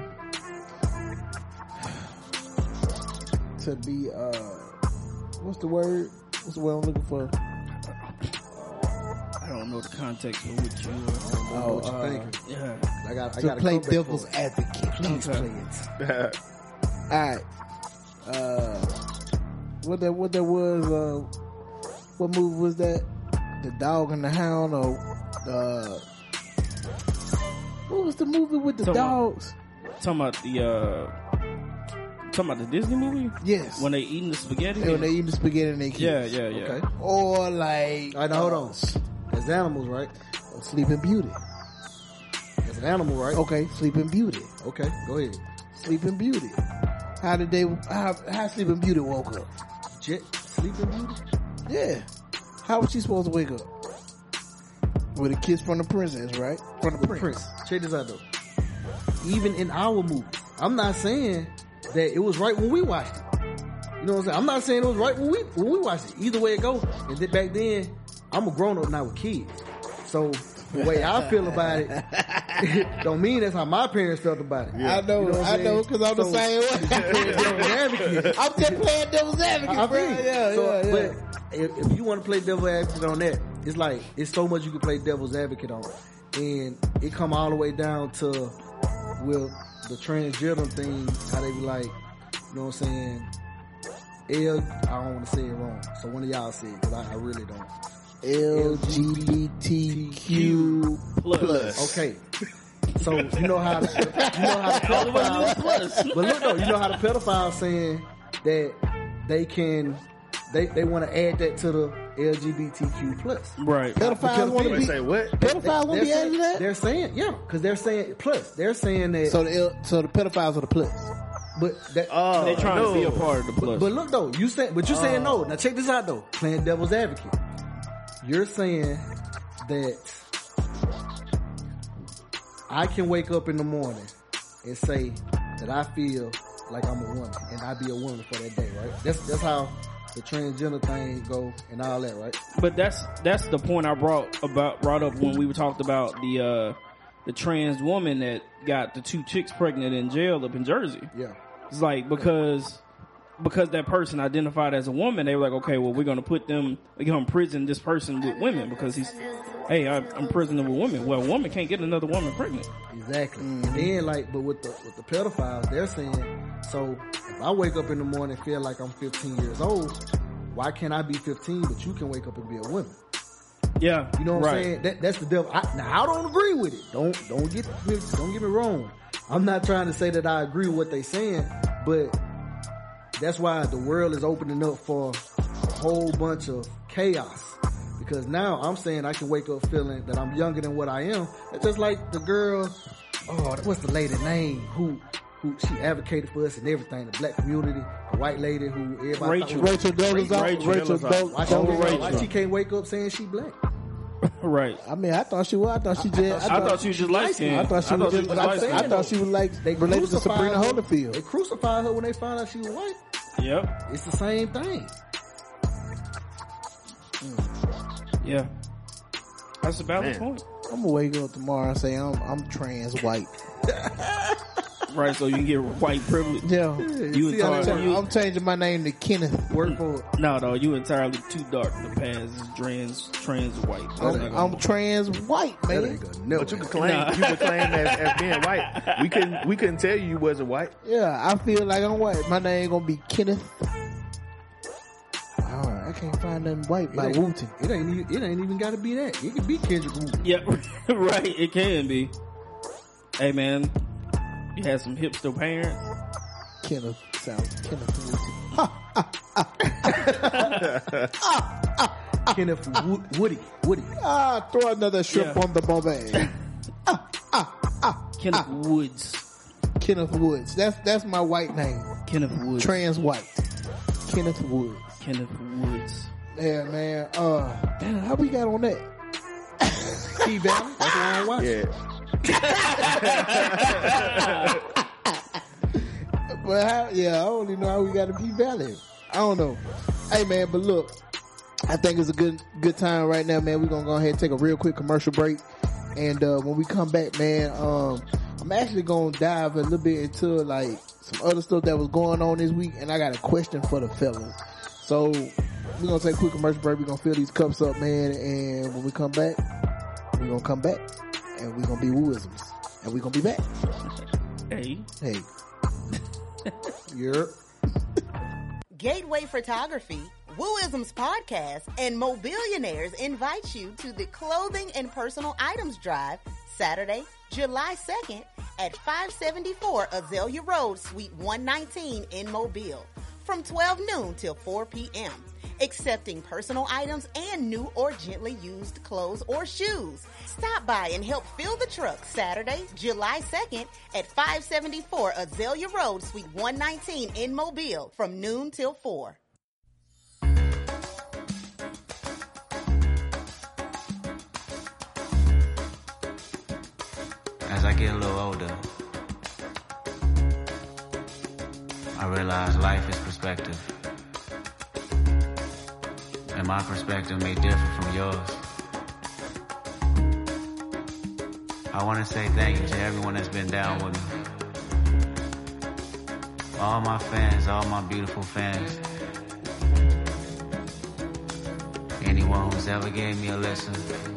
to be what's the word? What's the word I'm looking for? I don't know the context of what you. What you thinking? Yeah. I got To to play devil's advocate. Please play it. All right. What that was? What movie was that? The Dog and the Hound, or what was the movie with the dogs? Talking about the Disney movie? Yes. When they eating the spaghetti? When they eating the spaghetti and they kiss. Yeah. Okay. Or like, All right, now hold on. That's animals, right? Sleeping Beauty. That's an animal, right? Okay, Sleeping Beauty. Okay, go ahead. Sleeping Beauty. How Sleeping Beauty woke up? Sleeping Beauty? Yeah. How was she supposed to wake up? With a kiss from the princess, right? From the prince. Check this out though. Even in our movie, I'm not saying that it was right when we watched it. You know what I'm saying? I'm not saying it was right when we watched it. Either way it goes. And then back then, I'm a grown up now with kids. So the way I feel about it don't mean that's how my parents felt about it. Yeah. I know, you know I know, because I'm the same way. I'm just playing devil's advocate, bro. Yeah. But if you want to play devil's advocate on that, it's like, it's so much you can play devil's advocate on. And it come all the way down to with the transgender thing, how they be like, you know what I'm saying? I don't want to say it wrong. So one of y'all say it, because I really don't. LGBTQ plus. Okay. So you know how the pedophile, but look though, you know how the pedophile saying that they want to add that to the LGBTQ plus. Right. Pedophiles want to be say what? Pedophiles want to be added to that? They're saying, yeah, because they're saying plus. They're saying that. So the pedophiles are the plus. But that, they trying to be a part of the plus. But look though, you're saying no. Now check this out though. Playing devil's advocate. You're saying that I can wake up in the morning and say that I feel like I'm a woman and I be a woman for that day, right? That's how the transgender thing go and all that, right? But that's the point I brought up when we were talking about the trans woman that got the 2 chicks pregnant in jail up in Jersey. Yeah. It's like because that person identified as a woman, they were like, okay, well, we're going to imprison this person with women because I'm prisoning with women. Well, a woman can't get another woman pregnant. Exactly. And then but with the pedophiles, they're saying, so if I wake up in the morning and feel like I'm 15 years old, why can't I be 15 but you can wake up and be a woman? Yeah. You know what I'm saying? That's the devil. Now I don't agree with it. Don't get me wrong. I'm not trying to say that I agree with what they're saying, but that's why the world is opening up for a whole bunch of chaos. Because now I'm saying I can wake up feeling that I'm younger than what I am. It's just like the girl, what's the lady name who who she advocated for us and everything, the black community, the white lady who everybody Rachel Dolezal. Why she can't wake up saying she black? Right. I mean, I thought she was. I thought she was just light skinned. I thought she was just light skinned. I thought she was like related to Sabrina Holyfield. They crucified her when they found out she was white. Yep. It's the same thing. Yeah. That's a valid point. I'm gonna wake up tomorrow and say I'm trans white. Right, so you can get white privilege. Yeah. I'm changing my name to Kenneth. Work for it. No, you entirely too dark to pass as trans white. I'm trans white, man. But you can claim as being white. We couldn't tell you wasn't white. Yeah, I feel like I'm white. My name gonna be Kenneth. I can't find nothing white by Wooten. It ain't even got to be that. It can be Kendrick Wooten. Yeah, right. It can be. Hey, man, you had some hipster parents. Kenneth Wooten. Kenneth Woody. Throw another shrimp on the bombay. Kenneth Woods. Kenneth Woods. That's my white name. Kenneth Woods. Trans white. Kenneth Woods. Kenneth Woods. Yeah, man. Damn, how we got on that? P Valley. That's what I watch. Yeah. But I don't even know how we got to P Valley. I don't know. Hey, man, but look, I think it's a good time right now, man. We're gonna go ahead and take a real quick commercial break, and when we come back, man, I'm actually gonna dive a little bit into like some other stuff that was going on this week, and I got a question for the fellas. So we're gonna take a quick commercial break. We're gonna fill these cups up, man, and when we come back, we're gonna come back and we're gonna be Wooisms, and we're gonna be back. Hey. You're Gateway Photography, Wooisms Podcast, and Mobilionaires invite you to the Clothing and Personal Items Drive, Saturday, July 2nd at 574 Azalea Road, Suite 119 in Mobile, from 12 noon till 4 p.m. Accepting personal items and new or gently used clothes or shoes. Stop by and help fill the truck Saturday, July 2nd at 574 Azalea Road, Suite 119 in Mobile from noon till 4. As I get a little older, I realize life is perspective. And my perspective may differ from yours. I want to say thank you to everyone that's been down with me. All my fans, all my beautiful fans. Anyone who's ever gave me a listen.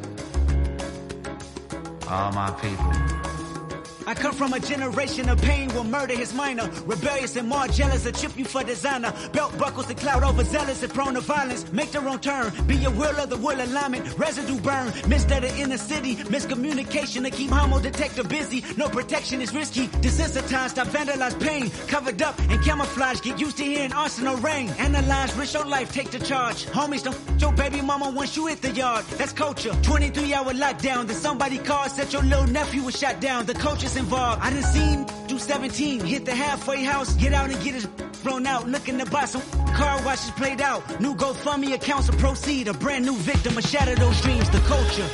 All my people. I come from a generation of pain will murder his minor. Rebellious and more jealous, a chip you for designer. Belt buckles and cloud overzealous and prone to violence. Make their own turn, be your will of the will alignment. Residue burn, missed at the inner city. Miscommunication to keep homo detector busy. No protection is risky. Desensitized, stop vandalize pain. Covered up and camouflage, get used to hearing arsenal ring. Analyze, risk your life, take the charge. Homies, don't f your baby mama once you hit the yard. That's culture. 23-hour lockdown. Then somebody called, said your little nephew was shot down. The culture's involved. I done seen do 17, hit the halfway house, get out and get his thrown out, looking to buy some car washes played out. New GoFundMe accounts to proceed, a brand new victim of shatter those dreams, the culture.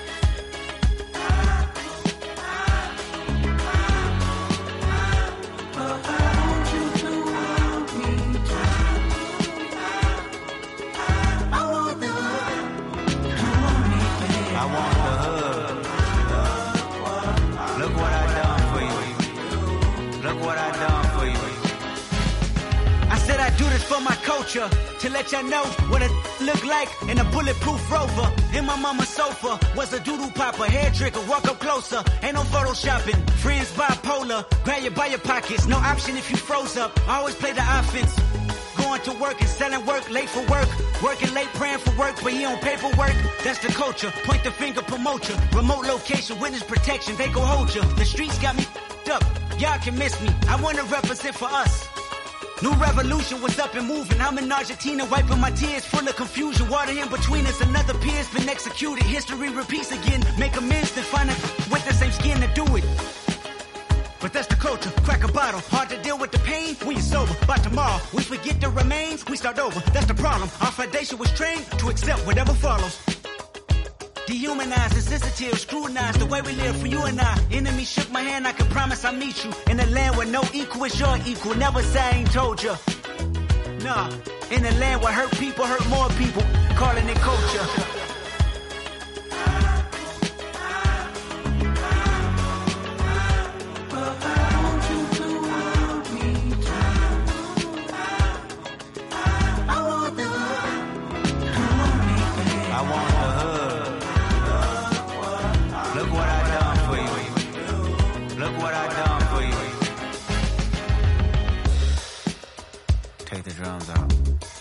For my culture, to let y'all know what it look like in a bulletproof Rover. In my mama's sofa was a doodle popper, hair trigger, walk up closer. Ain't no photoshopping, friends bipolar, grab you by your pockets, no option if you froze up. I always play the offense, going to work and selling work, late for work, working late praying for work, but he on paperwork. That's the culture, point the finger, promote you. Remote location, witness protection, they go hold you. The streets got me up, y'all can miss me. I wanna represent for us. New revolution was up and moving. I'm in Argentina wiping my tears, full of confusion. Water in between us, another peer's been executed. History repeats again. Make amends, then find out with the same skin to do it. but that's the culture. Crack a bottle, hard to deal with the pain when you're sober. By tomorrow, we forget the remains, we start over. That's the problem. Our foundation was trained to accept whatever follows. Dehumanized, insensitive, scrutinized the way we live for you and I. Enemy shook my hand, I can promise I'll meet you in a land where no equal is your equal. Never say I ain't told you. Nah, in a land where hurt people hurt more people, calling it culture. Take the drums out.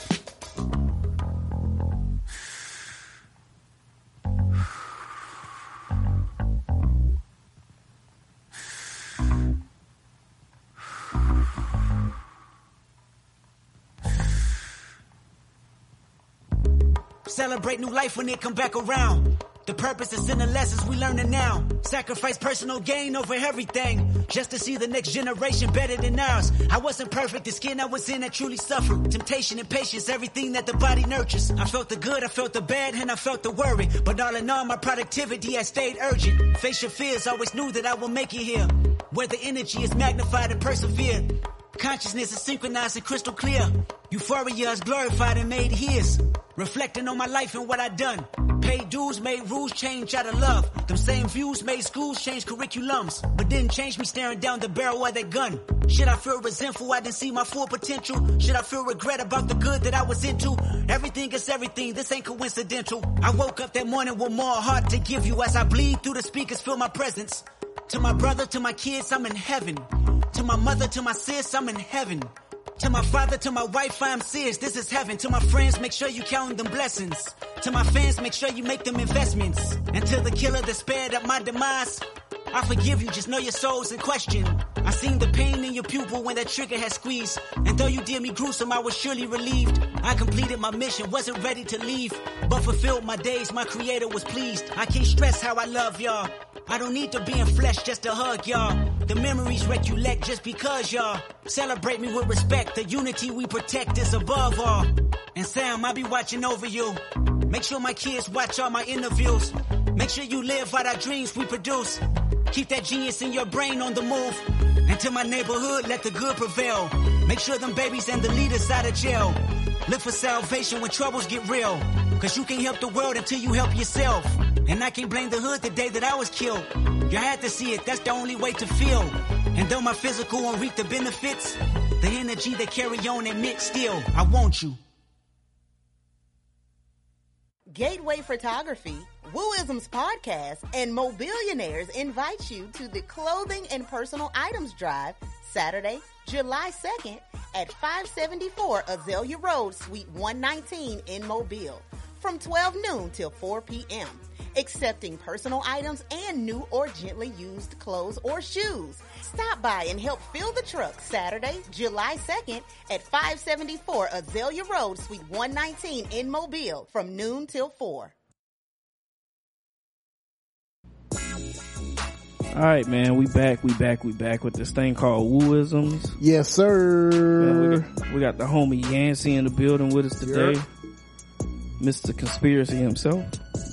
Celebrate new life when it come back around. The purpose is in the lessons we learning now. Sacrifice personal gain over everything, just to see the next generation better than ours. I wasn't perfect, the skin I was in, I truly suffered. Temptation and patience, everything that the body nurtures. I felt the good, I felt the bad, and I felt the worry. But all in all, my productivity has stayed urgent. Face your fears, always knew that I will make it here, where the energy is magnified and persevered. Consciousness is synchronized and crystal clear. Euphoria is glorified and made his. Reflecting on my life and what I done. Paid dues, made rules change out of love. Them same views made schools change curriculums, but didn't change me staring down the barrel of that gun. Should I feel resentful I didn't see my full potential? Should I feel regret about the good that I was into? Everything is everything, this ain't coincidental. I woke up that morning with more heart to give you. As I bleed through the speakers, feel my presence. To my brother, to my kids, I'm in heaven. To my mother, to my sis, I'm in heaven. To my father, to my wife, I'm serious, this is heaven. To my friends, make sure you count them blessings. To my fans, make sure you make them investments. And to the killer that spared up my demise, I forgive you, just know your soul's in question. I seen the pain in your pupil when that trigger had squeezed. And though you did me gruesome, I was surely relieved. I completed my mission, wasn't ready to leave, but fulfilled my days, my creator was pleased. I can't stress how I love y'all. I don't need to be in flesh just to hug y'all. The memories recollect just because y'all celebrate me with respect. The unity we protect is above all. And Sam, I'll be watching over you. Make sure my kids watch all my interviews. Make sure you live out our dreams we produce. Keep that genius in your brain on the move. And to my neighborhood, let the good prevail. Make sure them babies and the leaders out of jail. Look for salvation when troubles get real. Cause you can't help the world until you help yourself. And I can't blame the hood the day that I was killed. You had to see it, that's the only way to feel. And though my physical won't reap the benefits, the energy they carry on admit still, I want you. Gateway Photography, Wooisms Podcast, and Mobillionaires invite you to the Clothing and Personal Items Drive, Saturday, July 2nd at 574 Azalea Road, Suite 119 in Mobile, from 12 noon till 4 p.m. Accepting personal items and new or gently used clothes or shoes. Stop by and help fill the truck Saturday, July 2nd at 574 Azalea Road, Suite 119 in Mobile from noon till 4. All right, man, we back with this thing called Wooisms. Yes, sir. Man, we got the homie Yancey in the building with us today. Yep. Mr. Conspiracy himself.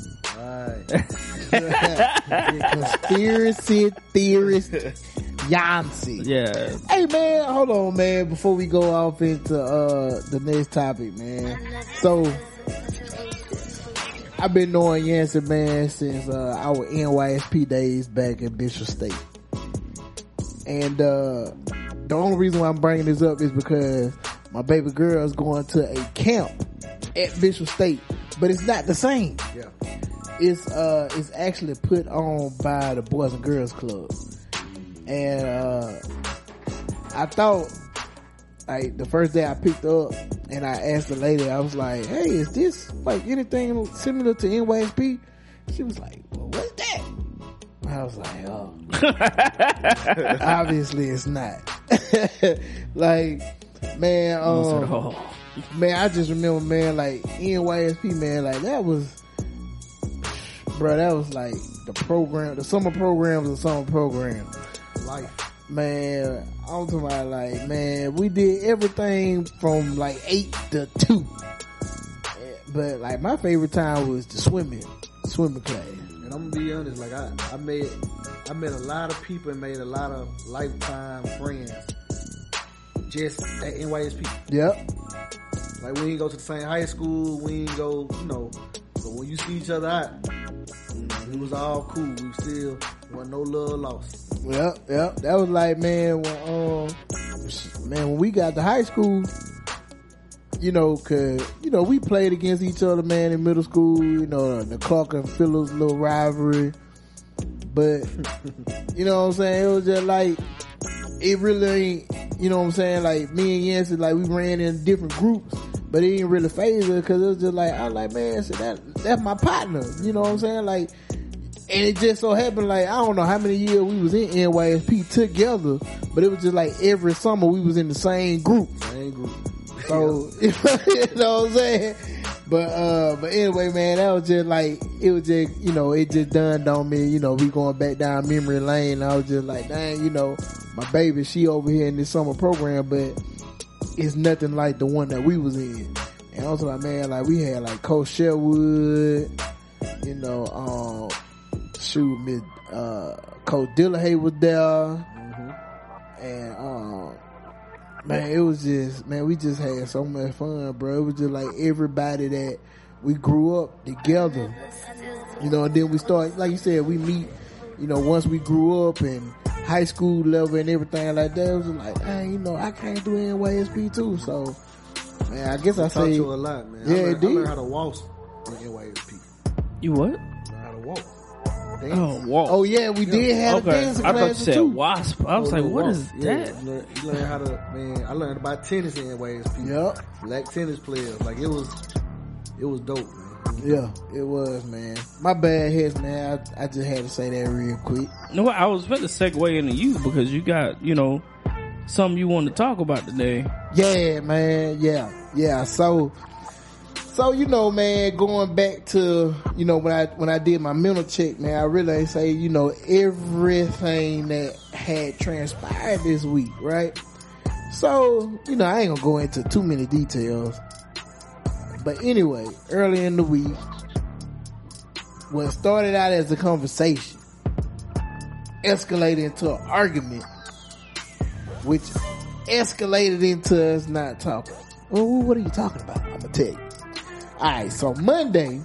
Conspiracy theorist Yancey. Yeah. Hey man, hold on man, before we go off into the next topic, man. So I've been knowing Yancey, man, since our NYSP days back in Bishop State. And the only reason why I'm bringing this up is because my baby girl is going to a camp at Bishop State, but it's not the same. Yeah. It's actually put on by the Boys and Girls Club. And I thought, like, the first day I picked up and I asked the lady, I was like, hey, is this like anything similar to NYSP? She was like, well, what's that? I was like, oh. Obviously it's not. Like, man, man, I just remember, man, like NYSP, man, like that was like the program, the summer program was a summer program. Life. Man, I'm talking about like, man, we did everything from like 8 to 2. But like my favorite time was the swimming class. And I'm gonna be honest, like I met a lot of people and made a lot of lifetime friends just at NYSP. Yep. Like we didn't go to the same high school, we didn't go, you know, but when you see each other out, it was all cool. We still wasn't no love lost. Yep. That was like, man, when we got to high school, you know, cause, you know, we played against each other, man, in middle school, you know, the Clark and Phillips little rivalry. But, you know what I'm saying? It was just like, it really ain't, you know what I'm saying? Like, me and Yancey, like, we ran in different groups, but it didn't really phase us, cause it was just like, I was like, man, so that's my partner. You know what I'm saying? Like, and it just so happened, like, I don't know how many years we was in NYSP together, but it was just like every summer we was in the same group. So, you know what I'm saying? But anyway, man, that was just like, it was just, you know, it just dawned on me, you know, we going back down memory lane. I was just like, dang, you know, my baby, she over here in this summer program, but it's nothing like the one that we was in. And I was like, man, like, we had like Coach Sherwood, you know, Coach Dillahay was there. And, man, it was just, man, we just had so much fun, bro. It was just like everybody that we grew up together, you know, and then we start, like you said, we meet, you know, once we grew up in high school level and everything like that. It was like, hey, you know, I can't do NYSP too. So, man, I guess I say, you a lot, man. Yeah, I learned how to waltz in NYSP. You what? Learn how to waltz. Oh, walk. oh yeah, we did have a dancing I thought you class said too. wasp. I was like, what is that? You learn how to, man, I learned about tennis in NYSP. Yep. Black tennis players. Like, it was dope, man. Yeah, it was, man. My bad heads, man. I just had to say that real quick. No, I was going to segue into you because you got, you know, something you want to talk about today. Yeah, man. Yeah. So, you know, man, going back to, you know, when I did my mental check, man, I really say, you know, everything that had transpired this week, right? So, you know, I ain't gonna go into too many details. But anyway, early in the week, what started out as a conversation escalated into an argument, which escalated into us not talking. Well, what are you talking about? I'm gonna tell you. Alright, so Monday,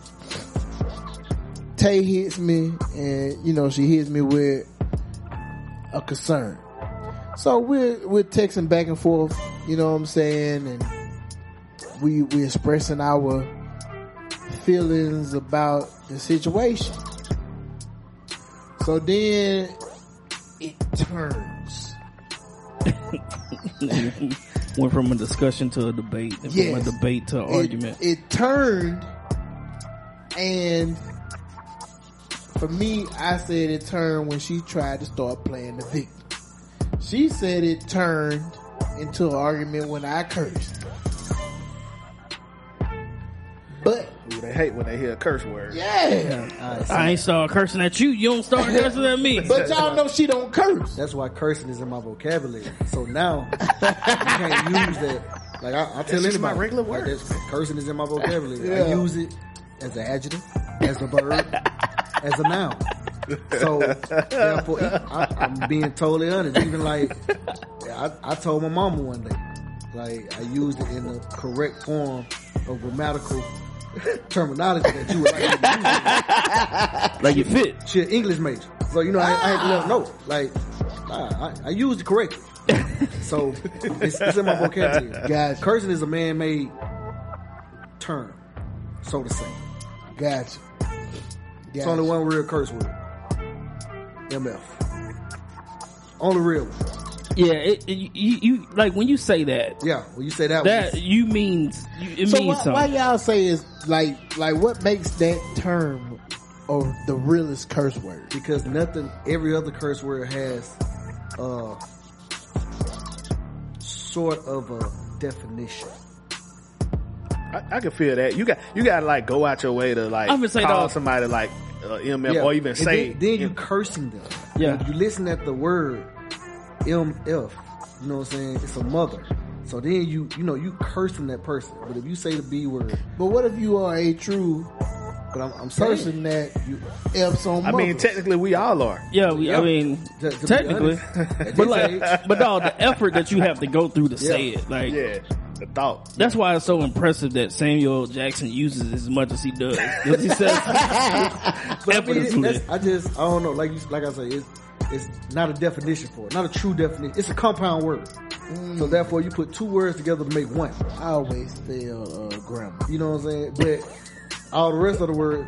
Tay hits me, and, you know, she hits me with a concern. So we're texting back and forth, you know what I'm saying, and we expressing our feelings about the situation. So then it turns. Went from a discussion to a debate, and from a debate to an argument. It turned, and for me, I said it turned when she tried to start playing the victim. She said it turned into an argument when I cursed. But They hate when they hear a curse word. yeah, I ain't start cursing at you. You don't start cursing at me. but y'all know she don't curse. That's why cursing is in my vocabulary. So now you can't use that. Like I tell anybody, my regular like, word. cursing is in my vocabulary. Yeah. I use it as an adjective, as a verb, as a noun. So therefore, I'm being totally honest. Even like I told my mama one day, like I used it in the correct form of grammatical terminology that you would like to use. Like you fit. She an English major, so you know I had to let her know. Like I used it correctly, so it's in my vocabulary. Gotcha. Cursing is a man-made term, so to say. Gotcha. It's only one real curse word. MF. Only real one. Yeah, you like when you say that. Yeah, when you say that You means it So means something. why y'all say is like what makes that term or the realest curse word? because every other curse word has sort of a definition. I can feel that. You got to like go out your way to like I'm gonna say call though- somebody like MF or even And say then you cursing them. Yeah. When you listen at the word, MF. You know what I'm saying? It's a mother. So then you cursing that person. But if you say the B word, But what if you are a true but I'm saying, person that you F's on I mean, mothers? technically, we all are. Yeah, I mean, to be technically, honest, at but this like, age, but no, the effort that you have to go through to say Yeah. it, like, Yeah, the thought. that's why it's so impressive that Samuel Jackson uses as much as he does. Because he says but I mean, effortlessly. I don't know. Like I say, it's not a definition for it. Not a true definition. It's a compound word. So therefore, you put two words together to make one. I always fail grammar. You know what I'm saying? But all the rest of the word,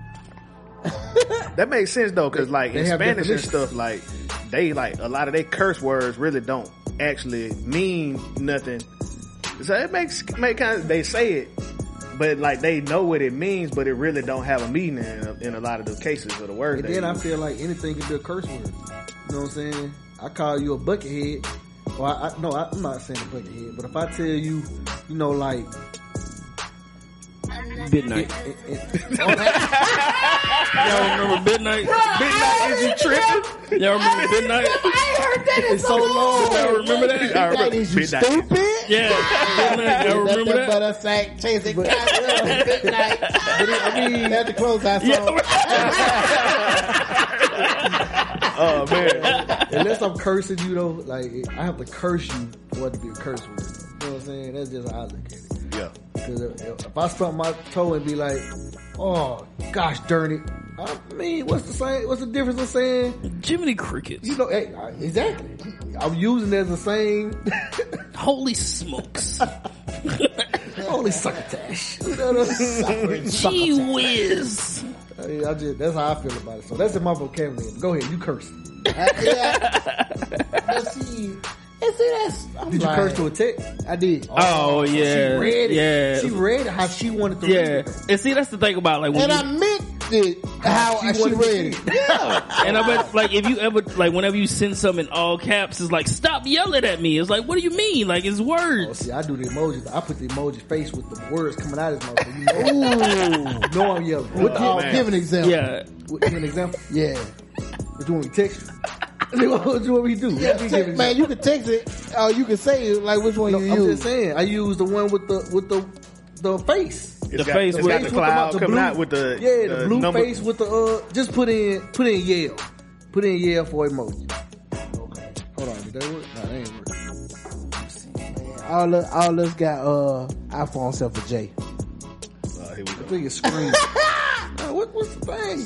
That makes sense though, because like They in have Spanish and definitions. stuff, like they like a lot of their curse words really don't actually mean nothing. So it make kind of, they say it, but like they know what it means, but it really don't have a meaning in a lot of the cases of the word. and then I feel like anything can be a curse word. You know what I'm saying? I call you a buckethead. Or I'm not saying a buckethead, but if I tell you, you know, like Midnight. y'all Y'all remember Midnight? Midnight, is you tripping? Y'all remember Midnight? it's so long. Y'all remember that? I remember Like, is you Midnight. stupid? Yeah, Midnight. Y'all remember that? that? Butter sack chasing midnight. I mean, at the close I saw. Oh man, Unless I'm cursing you though, like I have to curse you for it to be a curse word. You know what I'm saying? That's just how I look at it. yeah. Because if I stump my toe and be like, "Oh gosh, darn it," I mean, what's the difference of saying? Jiminy Crickets. You know, hey, exactly. I'm using it as a saying. Holy smokes. Holy succotash. You know what I'm saying? Gee whiz. I mean, that's how I feel about it. So that's in my vocabulary. Go ahead, you curse. But see, that's. I'm Did you like, curse to a text? I did. Oh, yeah. She read it. Yeah. She read it how she wanted to read Yeah. it. And see, that's the thing about like when And you, I meant it how she wanted to read read it. it. Yeah. and I bet like if you ever like whenever you send something in all caps, it's like stop yelling at me. It's like what do you mean? Like it's Oh, words. see, I do the emojis. I put the emoji face with the words coming out of his mouth. So you know I'm yelling. Give an example. Yeah. Give an example. Yeah. What you want me to text you? What you want me to do? Yeah, Let me give an man, example. you can text it, or you can say it, like which one No, you I'm use. just saying. I use the one with the face. The face it's with got the the cloud the coming blue- out with the the blue number. face with the just put in Yale. Put in Yale for emoji. Okay. Hold on, did that work? No, that ain't work. All us got iPhone except for J. Here we go. I think it's screen. What's the thing?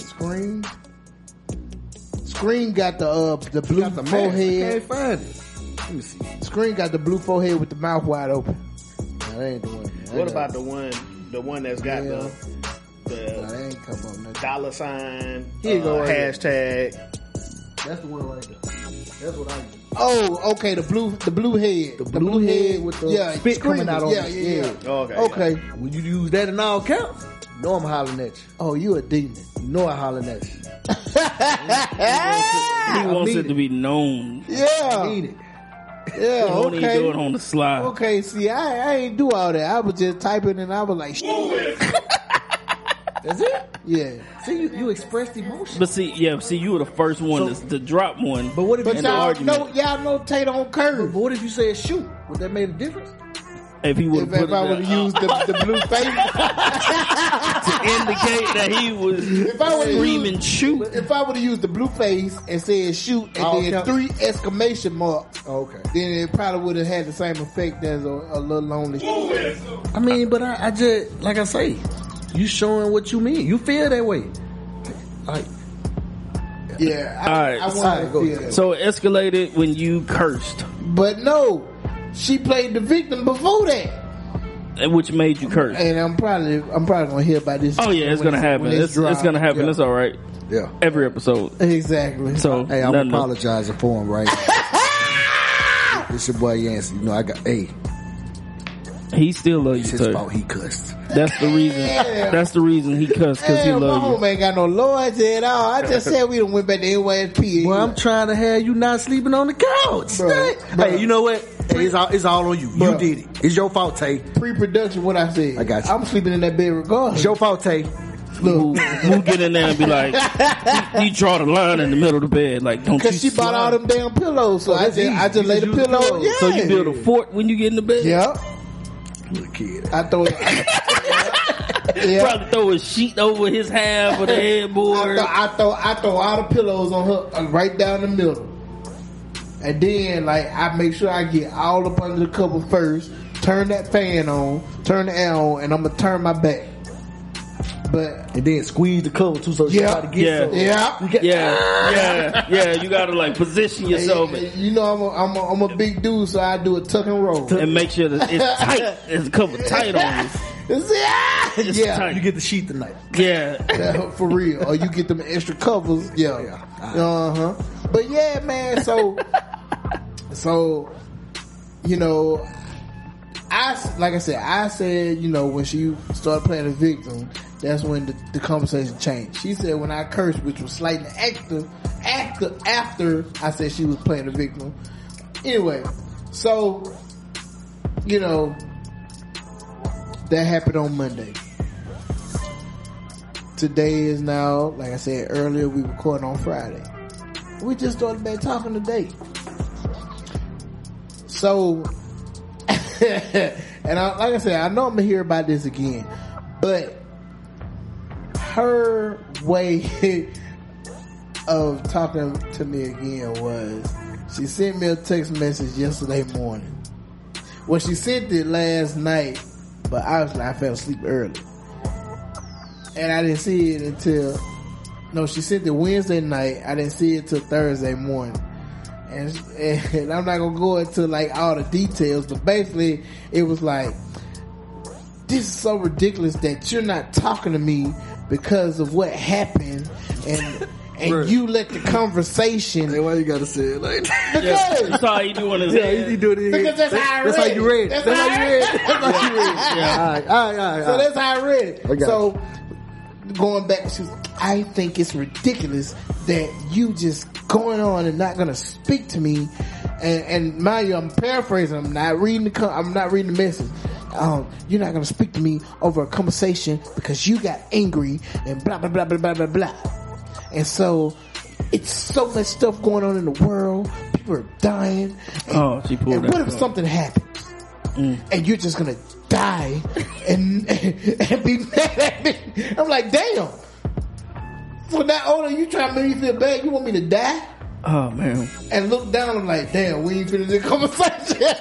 Screen got the blue Got the mask. I forehead. can't find it. Let me see. Screen got the blue forehead with the mouth wide open. No, that ain't the one. Man. What about the one that's got Yeah. the Nah, that ain't come up nothing. dollar sign, Here you go, right here. hashtag? That's the one right there. That's what I use. Oh, okay, the blue head. The blue head with the spit screen coming out on yeah, it. yeah, yeah. Oh, okay. Okay. When you use that in all caps, you know I'm hollering at you. Oh, you a demon. You know I hollering at you. He wants mean it to be known. I Yeah. need it. Yeah, He won't even do it okay. on the slide. Okay, see, I ain't do all that. I was just typing and I was like, That's it. yeah. See, you expressed emotion. But see, you were the first one to drop one. But what if But you the y'all know Tate on But curve. what if you said shoot? Would that make a difference? If he would If, have put if I it would have there, used the blue face, to indicate that he was I would've screaming used- shoot. if I would have used the blue face and said shoot and Oh, then okay. 3 exclamation marks, Oh, okay. then it probably would have had the same effect as a little lonely. I mean, but I just like I say, you showing what you mean. You feel that way. Like Yeah, All right. I want Alright, to go feel ahead. that. So it escalated when you cursed, But no, she played the victim before that. which made you curse. And I'm probably gonna hear about this. Oh yeah, it's when gonna happen. when It's dropped. gonna happen. Yeah. It's all right. yeah. Every episode. Exactly. So Hey, I'm nothing to- apologizing for him, right? It's your boy Yancey. You know I got. Hey, He still loves it's you. his Too. fault. He cussed. That's the reason. Yeah. That's the reason he cussed because he Damn, my loves home you. ain't got no loyalty at all. I just said we done went back to NYSP. Well, I'm trying to have you not sleeping on the couch. Bruh, Hey, you know what? Hey, it's all on you. You Bruh. did it. It's your fault, Tay. pre-production. What I said. I got you. I'm sleeping in that bed regardless. It's your fault, Tay. Who get in there and be like, you draw the line in the middle of the bed, like don't you? Because she bought all them damn pillows, so I just lay the use the pillow. pillows. Yeah. So you build a fort when you get in the bed? Yeah. Little kid. I throw it. Yeah. Probably throw a sheet over his half of the headboard. I throw all the pillows on her right down the middle. And then, like, I make sure I get all up under the cover first, turn that fan on, turn the air on, and I'm going to turn my back. But And then squeeze the cover too, so she Yeah. try to get Yeah. some. Yeah, you gotta like position yourself you know, I'm a big dude, so I do a tuck and roll. and make sure that it's tight. It's covered tight on you. It's Yeah. tight. You get the sheet tonight. Yeah. Yeah, for real. Or you get them extra covers. Yeah. Uh-huh. But yeah, man, so, you know, I said, you know, when she started playing the victim, that's when the conversation changed. She said when I cursed, which was slightly after I said she was playing the victim. Anyway, so, you know, that happened on Monday. Today is now, like I said earlier, we recording on Friday. We just started back talking today. So, and like I said, I know I'm gonna hear about this again, but her way of talking to me again was she sent me a text message yesterday morning. Well, she sent it last night, but obviously I fell asleep early. And I didn't see it until, she sent it Wednesday night. I didn't see it till Thursday morning. And I'm not gonna go into like all the details, but basically it was like, this is so ridiculous that you're not talking to me because of what happened, and you let the conversation. Hey, why you gotta say it like that? Because That's all he doing is He do it. Because that's how I read That's how you read it. That's how you read it. That's how you read it. All right. So that's how I read it. I got So going back, she was, I think it's ridiculous that you just going on and not gonna speak to me. And mind you, I'm paraphrasing. I'm not reading the message. You're not gonna speak to me over a conversation because you got angry and blah blah blah blah blah blah blah. And so it's so much stuff going on in the world. People are dying. And, she pulled and that what if up. something happens and you're just gonna die and be mad at me? I'm like, damn. So not only you trying to make me feel bad, you want me to die? Oh man. And look down, I'm like, damn, we ain't finished the conversation.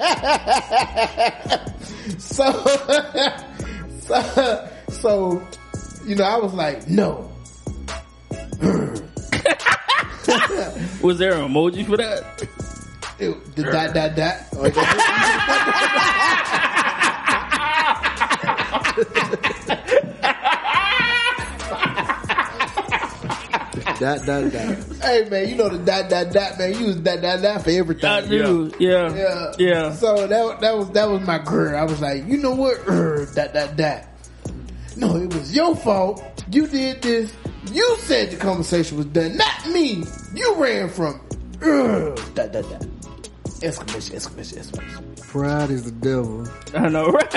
So, you know, I was like, no. Was there an emoji for that? The dot. Dot. Hey man, you know the dot, man. You use dot for everything. I do. Yeah. So that was my girl. I was like, you know what? Dot. No, it was your fault. You did this. You said the conversation was done, not me. You ran from it. Dot. Exclamation. Pride is the devil. I know, right?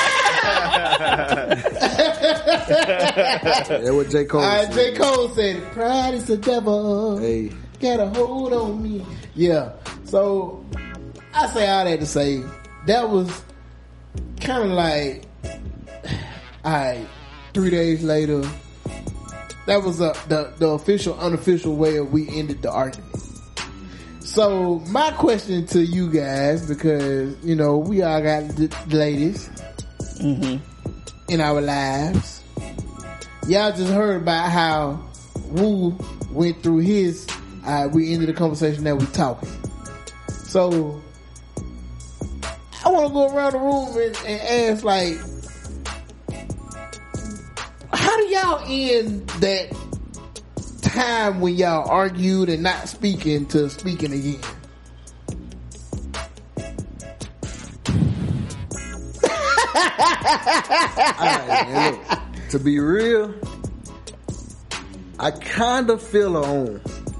That's what J. Cole said. J. Cole said, pride is the devil. Hey. Got a hold on me. Yeah. So, I say all that to say, that was kind of like, alright, 3 days later, that was the official, unofficial way of we ended the argument. So, my question to you guys, because, you know, we all got the ladies in our lives. Y'all just heard about how Woo went through his, we ended the conversation that we talking. So, I want to go around the room and ask, like, how do y'all end that time when y'all argued and not speaking to speaking again? Alright, man, look, to be real, I kind of feel her on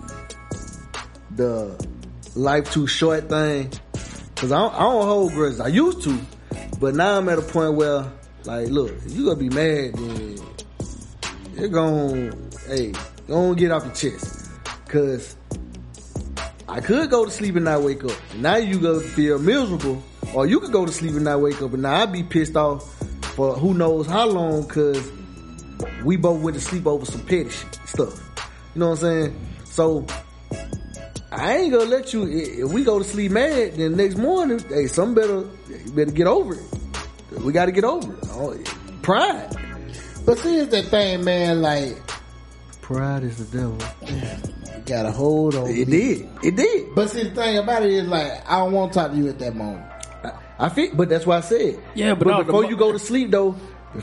the life too short thing. Cause I don't hold grudges. I used to, but now I'm at a point where, like, look, if you gonna be mad, then you're going, hey, don't get off your chest. Cause I could go to sleep and not wake up. And now you go feel miserable. Or you could go to sleep and not wake up. And now I'd be pissed off for who knows how long, cause we both went to sleep over some petty stuff. You know what I'm saying? So I ain't gonna let you, if we go to sleep mad, then next morning, hey, you better get over it. We gotta get over it. Oh, pride. But see, it's that thing, man, like, Pride is the devil. you got a hold on It me. did. But see, the thing about it is, like, I don't want to talk to you at that moment. I think, but that's why I said. Yeah, but before you go to sleep, though,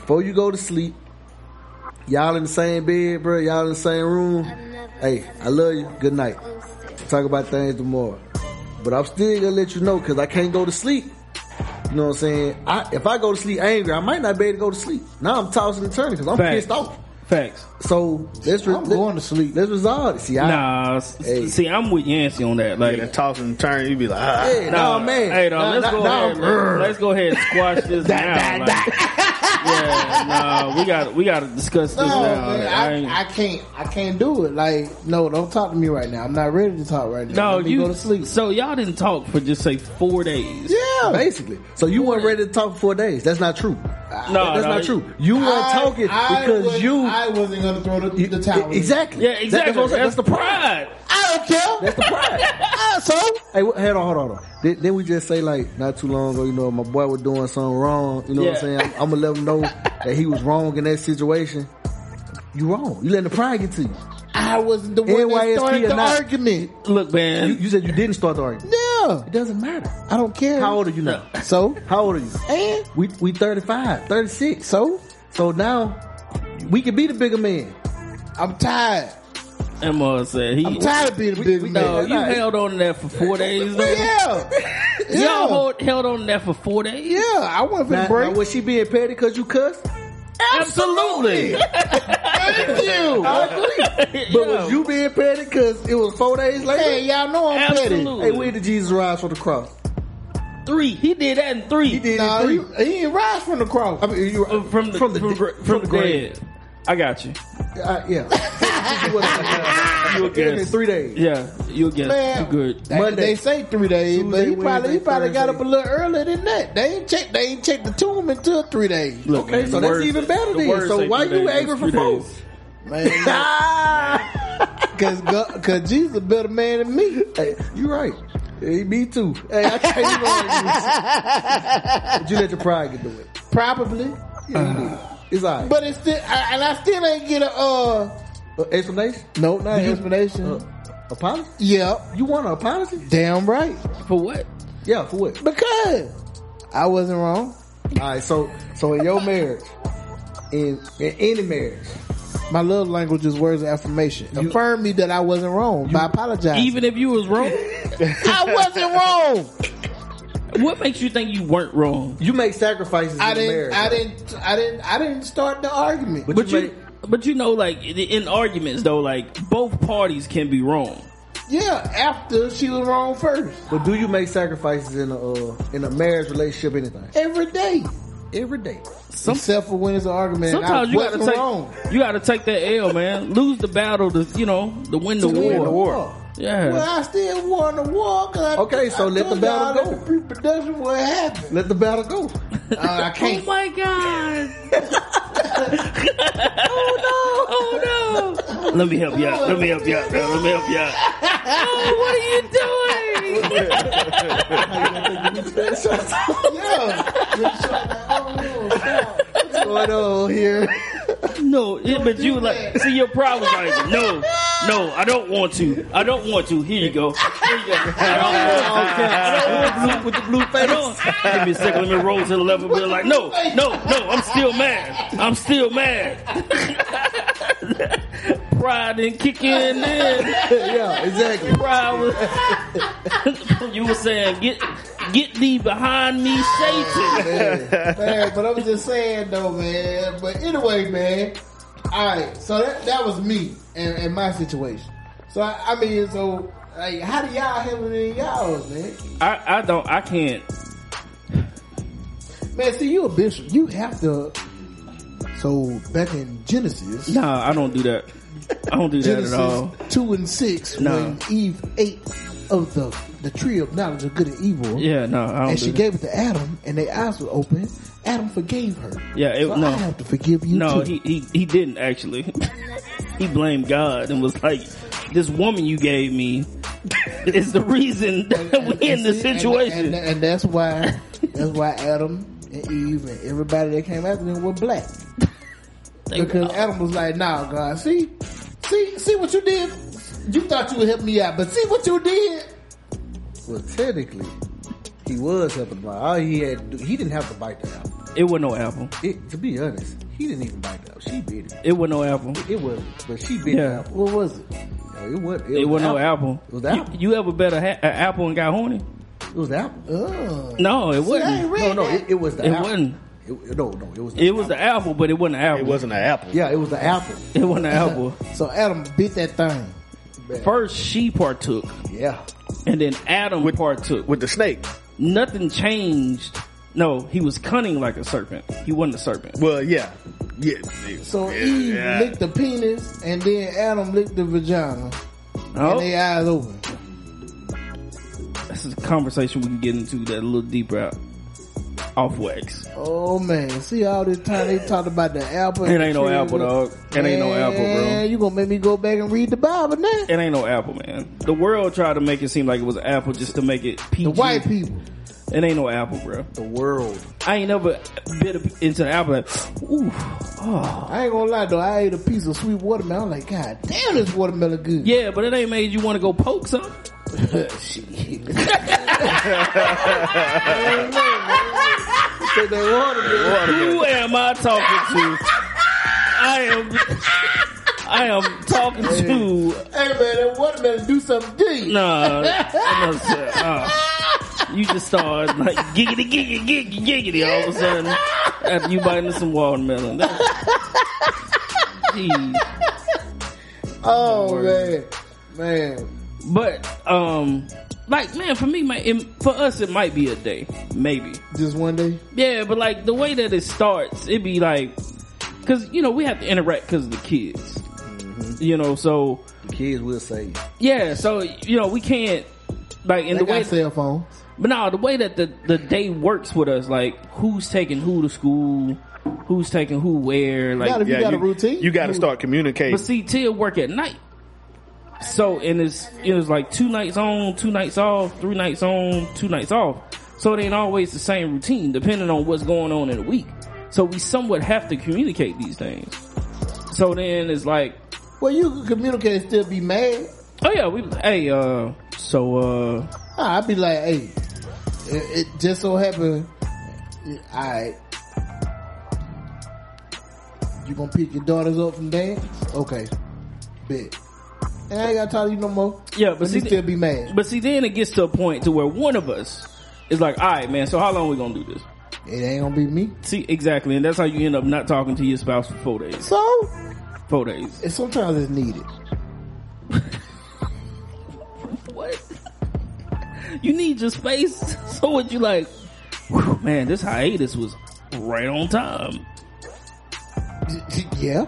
y'all in the same bed, bro. Y'all in the same room. Hey, I love you. Good night. Talk about things tomorrow. But I'm still gonna let you know because I can't go to sleep. You know what I'm saying? If I go to sleep angry, I might not be able to go to sleep. Now I'm tossing and turning because I'm Facts. pissed off. Facts. So I'm going to sleep. Let's resolve it. See, See, I'm with Yancey on that. Like, And toss and turn, you be like, ah. hey, no, man. Hey, let's go ahead and squash this now. We got to discuss this No, now. man, I can't do it. Like, no, don't talk to me right now. I'm not ready to talk right now. No, Let me go to sleep. So y'all didn't talk for just say 4 days. Yeah, Basically. So you weren't ready to talk for 4 days. That's not true. That's not true. You weren't talking because I wasn't going to throw the towel. Exactly. Yeah, exactly. That's what I'm saying. That's the pride. I don't care. That's the pride. So Hey, hold on. Then we just say, like, not too long ago, you know, my boy was doing something wrong. You know what I'm saying? I'm gonna let him know that he was wrong in that situation. You wrong. You letting the pride get to you. I wasn't the one that started the argument. Look, man. You said you didn't start the argument. Yeah, It doesn't matter. I don't care. How old are you now? So How old are you? and We 35, 36. so So now we can be the bigger man. I'm tired. Emma said I'm tired of being a big No, man. you held on to that for 4 days, though. Yeah, Y'all held on to that for 4 days? yeah. I went for the Now, break. was she being petty because you cussed? Absolutely. Thank you. I agree. But was you being petty because it was 4 days later? Hey, y'all know I'm petty. Absolutely. Hey, when did Jesus rise from the cross? 3. He did that in 3. He did Nah, it he in 3. didn't rise from the cross. I mean, you from the grave. dead. I got you. Yeah. You again in 3 days. Yeah, you again. Man, You good. They say 3 days, but he Tuesday, probably got Wednesday, up a little earlier than that. They ain't checked the tomb until 3 days. Look, Okay, man, so the that's words- even better the then. words So say why 3 you days, angry for 3 4? days. Man, cause Jesus a better man than me. Hey, you right. Hey, me too. Hey, I can't even argue. But you let your pride get to it. Probably. Yeah, you did. It's alright. But it's still, I still ain't get a, explanation? no, not an You- explanation. Apology? Yeah, You want an apology? damn right. For what? Yeah, for what? Because I wasn't wrong. Alright, so in your marriage, in any marriage, My love language is words of affirmation. Affirm me that I wasn't wrong by apologizing. Even if you was wrong, I wasn't wrong. what makes you think you weren't wrong? you make sacrifices I in marriage. didn't start the argument. But you make, But you know, like in arguments though, like both parties can be wrong. Yeah, after she was wrong first. but do you make sacrifices in a marriage relationship, anything? Every day. Every day. Except for when it's an argument. and Sometimes I you gotta wasn't take wrong. you gotta take that L, man. Lose the battle to to win the war. Yeah. Well, I still won the war. Okay, so let the battle go. The pre-production what happened. Let the battle go. I can't. Oh my god! Oh no! Let me help you out. Let me help you out. Let me help you out. Oh, what are you doing? What's going on here? No, but you like see your problem is like no, I don't want to. I don't want to. Here you go. Here you go. I don't want to. With the blue face. Give me a second. Let me roll to the level. Be like, no. I'm still mad. I'm still mad. Pride didn't kick in then. Yeah, exactly. Pride was. You were saying, get thee behind me, Satan. Man, but I was just saying though, man. But anyway, man. Alright, so that was me and my situation. So I mean, so like, how do y'all handle it in y'all's, man? I can't. Man, see, you a bishop. You have to So back in Genesis, Nah, I don't do that. I don't do that Genesis at all. 2:6, No. when Eve ate of the tree of knowledge of good and evil, Yeah, no, I don't and do she that. gave it to Adam, and their eyes were open, Adam forgave her. Yeah, So no. I have to forgive you No, too. he didn't actually. He blamed God and was like, "This woman you gave me is the reason that we're in this see, situation." and that's why Adam and Eve and everybody that came after them were black. Because Adam was like, "Nah, God, see what you did. You thought you would help me out, but see what you did." Well, technically, he was helping the All he had to do, he didn't have to bite the apple. It wasn't no apple. To be honest, he didn't even bite the apple. She bit it. It wasn't no apple. It wasn't, but she bit the Yeah. apple. What was it? No, it wasn't. It wasn't no apple. It was the apple. You ever bet an apple and got horny? It was the apple. Oh. No, it I wasn't. ain't read No, that. it was the It apple. wasn't. No, it was the It was the apple, but it wasn't an apple. It wasn't an apple. Yeah, it was the apple. It wasn't an apple. So Adam bit that thing. First, she partook, Yeah. and then Adam partook. With the snake. Nothing changed. No, he was cunning like a serpent. He wasn't a serpent. Well, yeah. Yeah. So yeah, Eve yeah. licked the penis, and then Adam licked the vagina, Oh, and their eyes open. this is a conversation we can get into that a little deeper out. Off wax. Oh man, see all this time they talked about the apple. It and ain't the no tree. apple, dog. It ain't no apple, bro. Man, you gonna make me go back and read the Bible now? It ain't no apple, man. The world tried to make it seem like it was an apple just to make it PG. The white people. It ain't no apple, bro. The world. I ain't never bit into the apple like, ooh, oh. I ain't gonna lie though, I ate a piece of sweet watermelon. I'm like, God damn, this watermelon good. Yeah, but it ain't made you want to go poke something. Shit. Take that watermelon. Who am I talking to? I am talking to. Hey man, that watermelon do something to you. Nah, you just start like giggity, giggity, giggity, giggity all of a sudden after you biting into some watermelon. Jeez. Oh man. But like man, for me, for us, it might be a day, maybe. Just one day? Yeah, but like the way that it starts, it'd be like, cause you know we have to interact because of the kids. Mm-hmm. You know, so The kids will say you. yeah, so you know we can't like in They the way. got cell phones. But no, the way that the day works with us, like who's taking who to school, who's taking who where, like. You got a routine. You got to start communicating. But see, Tia work at night, so and it's like 2 nights on, 2 nights off, 3 nights on, 2 nights off. So it ain't always the same routine, depending on what's going on in the week. So we somewhat have to communicate these things. So then it's like, Well, you can communicate and still be mad. oh yeah, I'd be like, hey, it just so happened, alright, you gonna pick your daughters up from dance? Okay, bet. And I ain't gotta talk to you no more. yeah, but But see, you still be mad. but see, then it gets to a point to where one of us is like, all right, man. So how long we gonna do this? It ain't gonna be me. See, exactly, and that's how you end up not talking to your spouse for 4 days. So, 4 days. and sometimes it's needed. What? You need your space. So what you like? Whew, man, this hiatus was right on time. Yeah.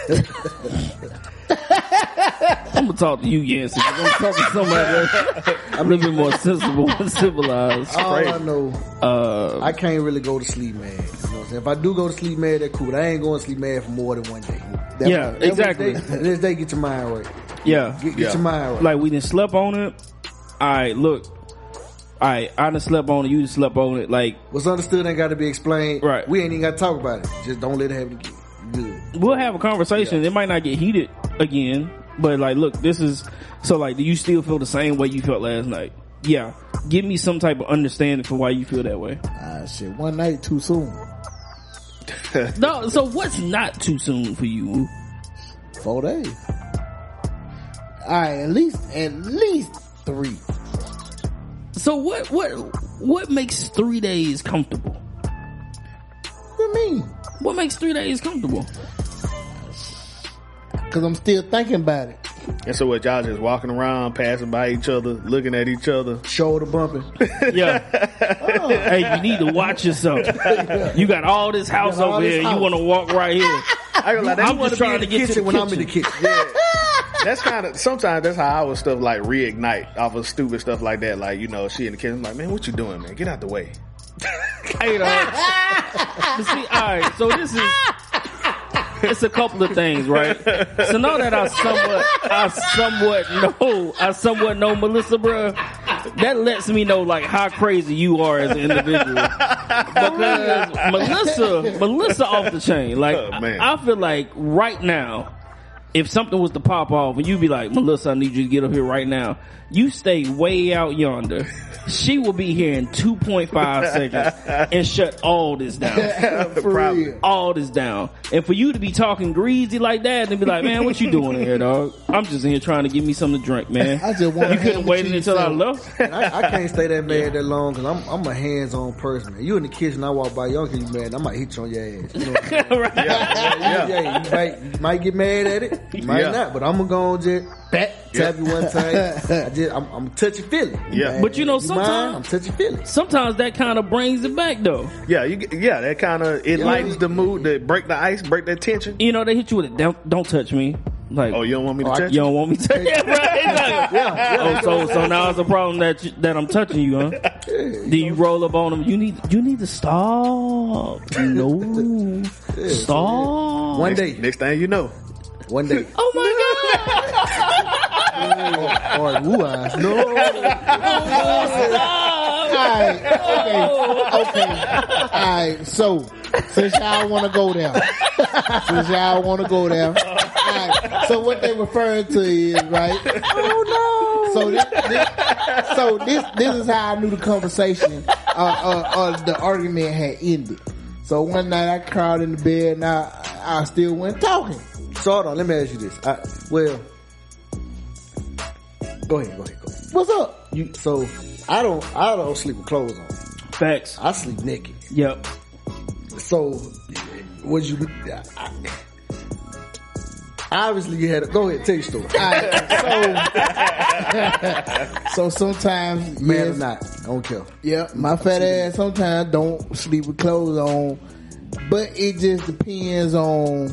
I'm gonna talk to you, Yancey. I'm talking to somebody else. I'm a little bit more sensible and civilized. All I know, Uh, I can't really go to sleep mad. You know what I'm saying? If I do go to sleep mad, that's cool. But I ain't going to sleep mad for more than one day. yeah, exactly. This day, get your mind right. Yeah, Get your mind right. like we done slept on it. All right, look. All right, I done slept on it. You done slept on it. Like What's understood ain't got to be explained. Right. We ain't even got to talk about it. Just don't let it happen again. Good. we'll have a conversation. It might not get heated again, but like, look, this is so. Like, do you still feel the same way you felt last night? Yeah. Give me some type of understanding for why you feel that way. Shit, one night too soon. No. So what's not too soon for you? 4 days. Alright, at least 3. So what makes 3 days comfortable? What do you mean? What makes 3 days comfortable? Cause I'm still thinking about it. And so what, y'all just walking around, passing by each other, looking at each other? Shoulder bumping. Yeah. Hey, you need to watch yourself. You got all this house all over this here. house. You want to walk right here. I'm just trying to get to the when I'm in the kitchen. Yeah. That's kind of, sometimes that's how our stuff like reignite off of stupid stuff like that. Like, you know, she in the kitchen, like, man, what you doing, man? Get out the way. Hey, but see, all right, so this is, it's a couple of things, right? So now that I somewhat know Melissa, bruh, that lets me know like how crazy you are as an individual. Because Melissa off the chain. Like, Oh, man. I feel like right now, if something was to pop off and you be like, Melissa, I need you to get up here right now. You stay way out yonder. She will be here in 2.5 seconds and shut all this down. For real. All this down. And for you to be talking greasy like that and be like, man, what you doing in here, dog? I'm just in here trying to give me something to drink, man. I just want You couldn't wait until I left? I can't stay that mad that long because I'm a hands-on person, man. You in the kitchen, I walk by, y'all get you mad, I might hit you on your ass. You know what I'm saying? Right. Yeah, you might get mad at it, you might not, but I'm gonna go on just tap you one time. I'm touchy-feely. Yeah. But you know, You mind? sometimes I'm touchy-feely. sometimes that kind of brings it back though. Yeah, that kind of, it lightens the mood, that break the ice, break that tension. You know, they hit you with it. Don't touch me. Like, Oh, you don't want me to touch you you? don't want me to touch you? Right? Oh, so now it's a problem that I'm touching you, huh? Do you roll up on them? You need to stop. No, stop. One day. Next thing you know. One day. Oh my Or woo eyes. No. Okay. Alright, so since y'all want to go there, alright, so what they referring to is, right? Oh no! So this is how I knew the conversation, the argument had ended. So one night I crawled in the bed and I still went talking. So hold on, let me ask you this. Go ahead. What's up? So I don't sleep with clothes on. God. Facts. I sleep naked. Yep. So would you? Obviously, you had to go ahead. Tell your story. So sometimes, Man yes, or not, I don't care. yeah, my fat ass sometimes don't sleep with clothes on, but it just depends on,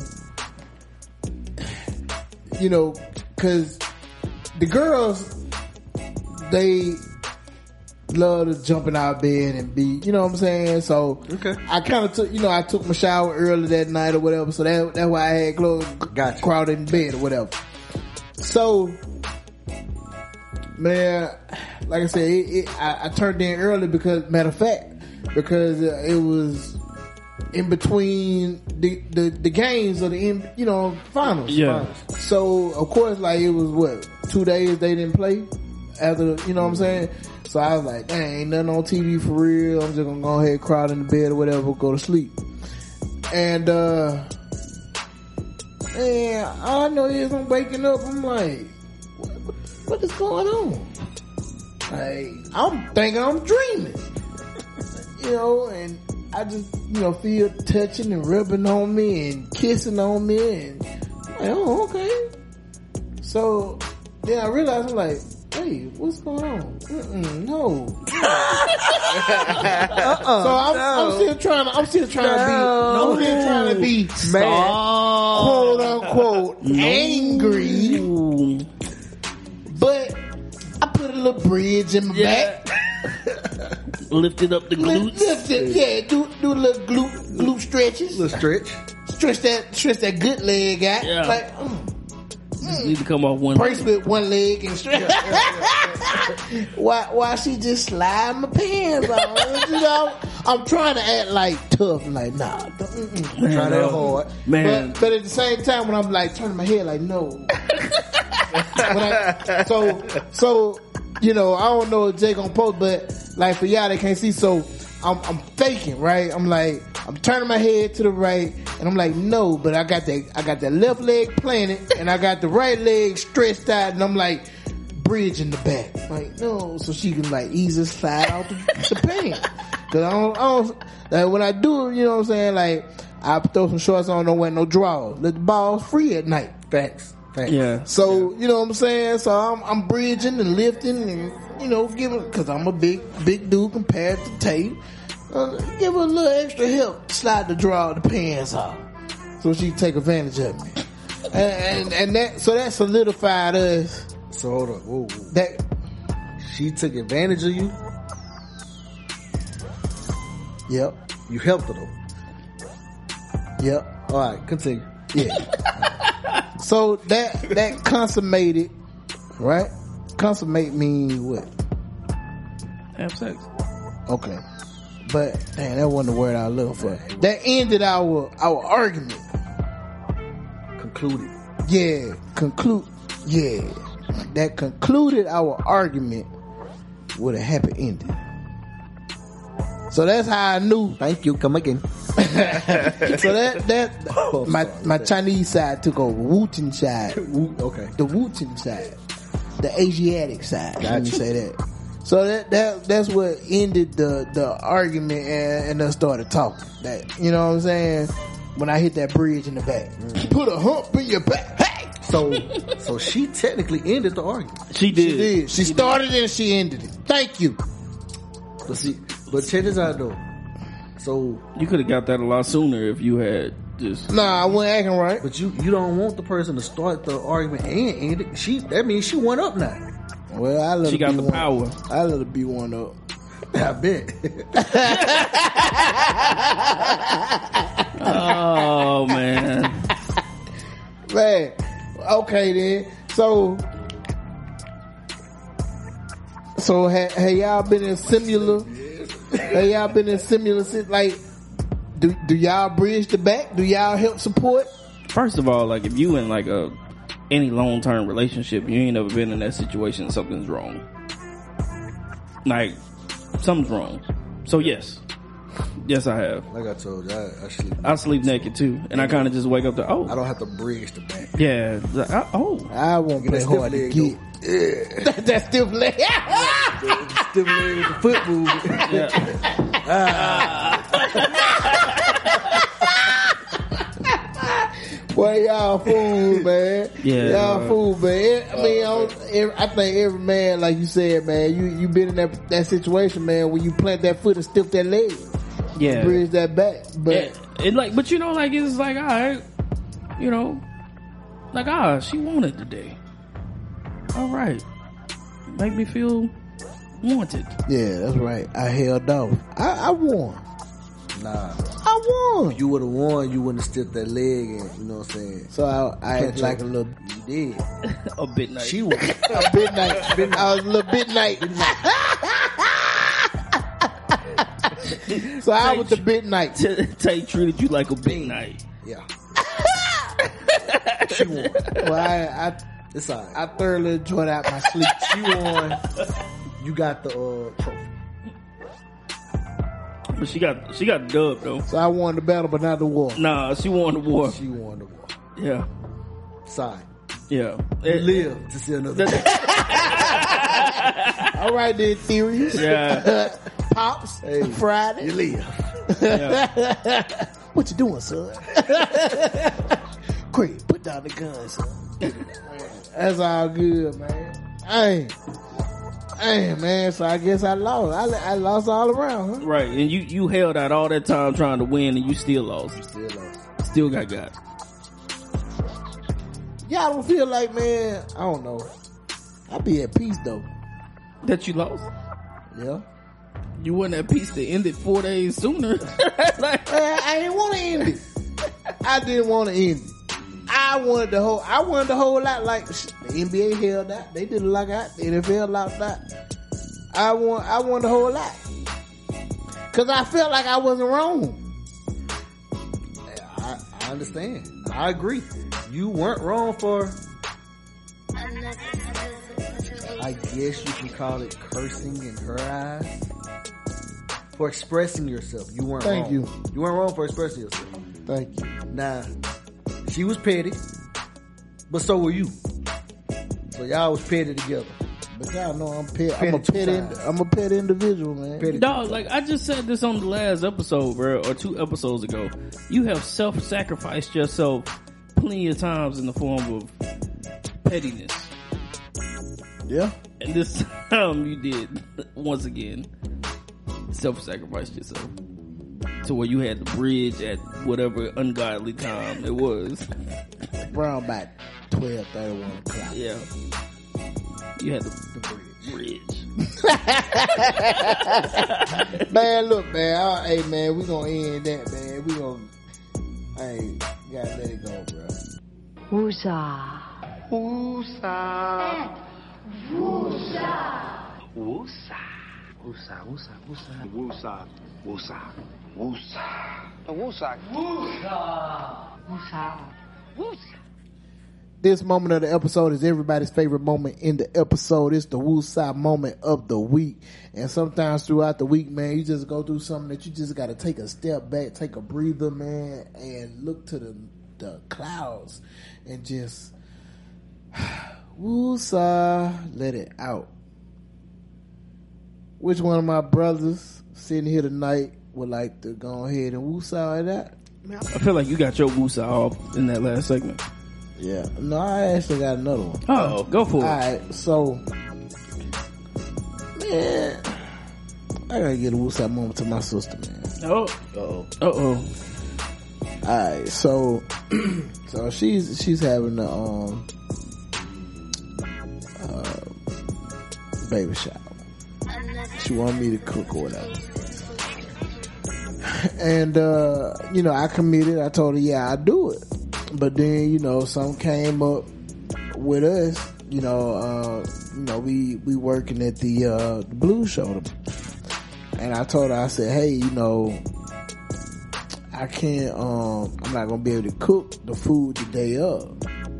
you know, cause the girls, they love to jump in our bed and be, you know what I'm saying? So Okay. I kind of took, I took my shower early that night or whatever. So that's why I had clothes Gotcha. crowded in bed or whatever. So, man, like I said, I turned in early because it was in between the games of the finals. Yeah. So of course, like it was 2 days they didn't play after, you know what I'm saying? So I was like, dang, ain't nothing on TV for real. I'm just gonna go ahead, crowd in the bed or whatever, go to sleep. And man, all I know is I'm waking up. I'm like, what is going on? Like, I'm thinking I'm dreaming, and I just, feel touching and rubbing on me and kissing on me, and I'm like, oh, okay. So then I realized, I'm like, hey, what's going on? No. So I'm still trying to be quote unquote angry, but I put a little bridge in my back. Lifted up the glutes. Lift it, yeah. Do a little glute stretches. Little stretch. Stretch that good leg out. Yeah. Like, Need to come off one. brace with one leg and stretch. Why she just slide my pants on? I'm trying to act like tough, like nah. Try that hard, man. But at the same time, when I'm like turning my head, like no. So I don't know if Jay gonna post, but like for y'all, they can't see. So I'm faking, right? I'm like, I'm turning my head to the right, and I'm like, no, but I got that left leg planted, and I got the right leg stretched out, and I'm like, bridge in the back. Like, no, so she can like easily slide out the pants. Cause I don't, like when I do it, you know what I'm saying? Like, I throw some shorts on, don't wear no drawers. Let the balls free at night. Facts. Yeah. So, you know what I'm saying? So I'm bridging and lifting and, you know, giving, cause I'm a big dude compared to Tate. Give her a little extra help, slide the draw the pants off. So she take advantage of me. And that solidified us. So hold on. Whoa. That She took advantage of you. Yep. You helped her though. Yep. All right, continue. Yeah. So that consummated, right? Consummate means what? Have sex. Okay. But damn, that wasn't the word I was looking for. That ended our argument. Concluded. Yeah. Yeah. That concluded our argument with a happy ending. So that's how I knew. Thank you. Come again. So that my Chinese side took over. Wu-Tin side. Okay. The Wu-Tin side. The Asiatic side. Gotcha. Let me say that. So that's what ended the argument and us started talking. That, you know what I'm saying? When I hit that bridge in the back. Put a hump in your back. Hey! So she technically ended the argument. She did. She started it and she ended it. Thank you. But check this out though. So You could have got that a lot sooner if you had just. Nah, I wasn't acting right. but you don't want the person to start the argument and end it. That means she went up now. Well, I let She her got be the one. power. I let her be one up. I bet. Oh man. Man, okay then. So have y'all been in similar? Have y'all been in similar? Like, do y'all bridge the back? Do y'all help support? First of all, like if you in like any long term relationship, you ain't never been in that situation, something's wrong. Like something's wrong. So yes, I have. Like I told you, I sleep naked too, and I kind of just wake up to I don't have to bridge the back. yeah. I won't play That hard stiff to leg, get. That stiff leg. Stiff leg with the foot movement. Boy, y'all fool, man. Yeah, y'all right. fool, man. I mean, I think every man, like you said, man, you been in that situation, man, where you plant that foot and stiff that leg, Yeah. bridge that back. But But you know, like it's like, all right, you know, like she wanted today. All right, make me feel wanted. yeah, that's right. I held off. I won. Nah. I won. You would have won, you wouldn't have stiffed that leg and, you know what I'm saying? So I act like a little. You did. A bit nice. She was. A bit night. I was a little bit night. So I was the bit night. Tay treated you like a big night. Yeah. She won. Well, It's all right. I thoroughly enjoyed out my sleep. She won. You got the trophy. But she got the dub though. So I won the battle, but not the war. Nah, she won the war. She won the war. Yeah, Sorry. yeah. You live to see another day. All right, then, theories. Yeah. Pops. Hey, Friday. You live. Yeah. What you doing, son? Quick, put down the gun, son. That's all good, man. Hey, man. So I guess I lost. I lost all around, huh? Right, and you held out all that time trying to win, and you still lost. Still got. Y'all don't feel like, man, I don't know. I be at peace, though. That you lost. Yeah. You wasn't at peace to end it 4 days sooner. Like, I didn't want to end it. I didn't want to end it. I wanted the whole lot like the NBA held out. They didn't lock out. The NFL locked out. I want the whole lot. Cause I felt like I wasn't wrong. I understand. I agree. You weren't wrong for, I guess you can call it cursing in her eyes. For expressing yourself. You weren't wrong. Thank you. You weren't wrong for expressing yourself. Thank you. Now, she was petty, but so were you. So y'all was petty together. But y'all know I'm a Petty pet individual, man. Petty. dog, like I just said this on the last episode, bro, or 2 episodes ago. You have self-sacrificed yourself plenty of times in the form of pettiness. Yeah. And this time you did, once again, self-sacrificed yourself. To where you had to bridge at whatever ungodly time it was. Around about 12:31 o'clock. Yeah. You had to bridge. Man, look, man. Hey, man, we gonna end that, man. We gonna, hey, gotta let it go, bro. Woosah. Woosah. Woosah. Woosah. Woosah, woosah, woosah. Woosah, woosah, woosah. Woosah. Woosah. Woosah. This moment of the episode is everybody's favorite moment in the episode. It's the woosah moment of the week. And sometimes throughout the week, man, you just go through something that you just got to take a step back, take a breather, man, and look to the clouds and just woosah, let it out. Which one of my brothers sitting here tonight would like to go ahead and woosah that? I feel like you got your woosah off in that last segment. Yeah. No, I actually got another one. Oh, go for it. Alright, so, man, I gotta get a woosah moment to my sister, man. Oh. Uh-oh. Alright, so, so she's having the, baby shower. She wanted me to cook or whatever. And, you know, I committed. I told her, yeah, I'll do it. But then, you know, something came up with us. You know, we working at the Blues Show. And I told her, I said, hey, you know, I can't, I'm not gonna be able to cook the food the day of.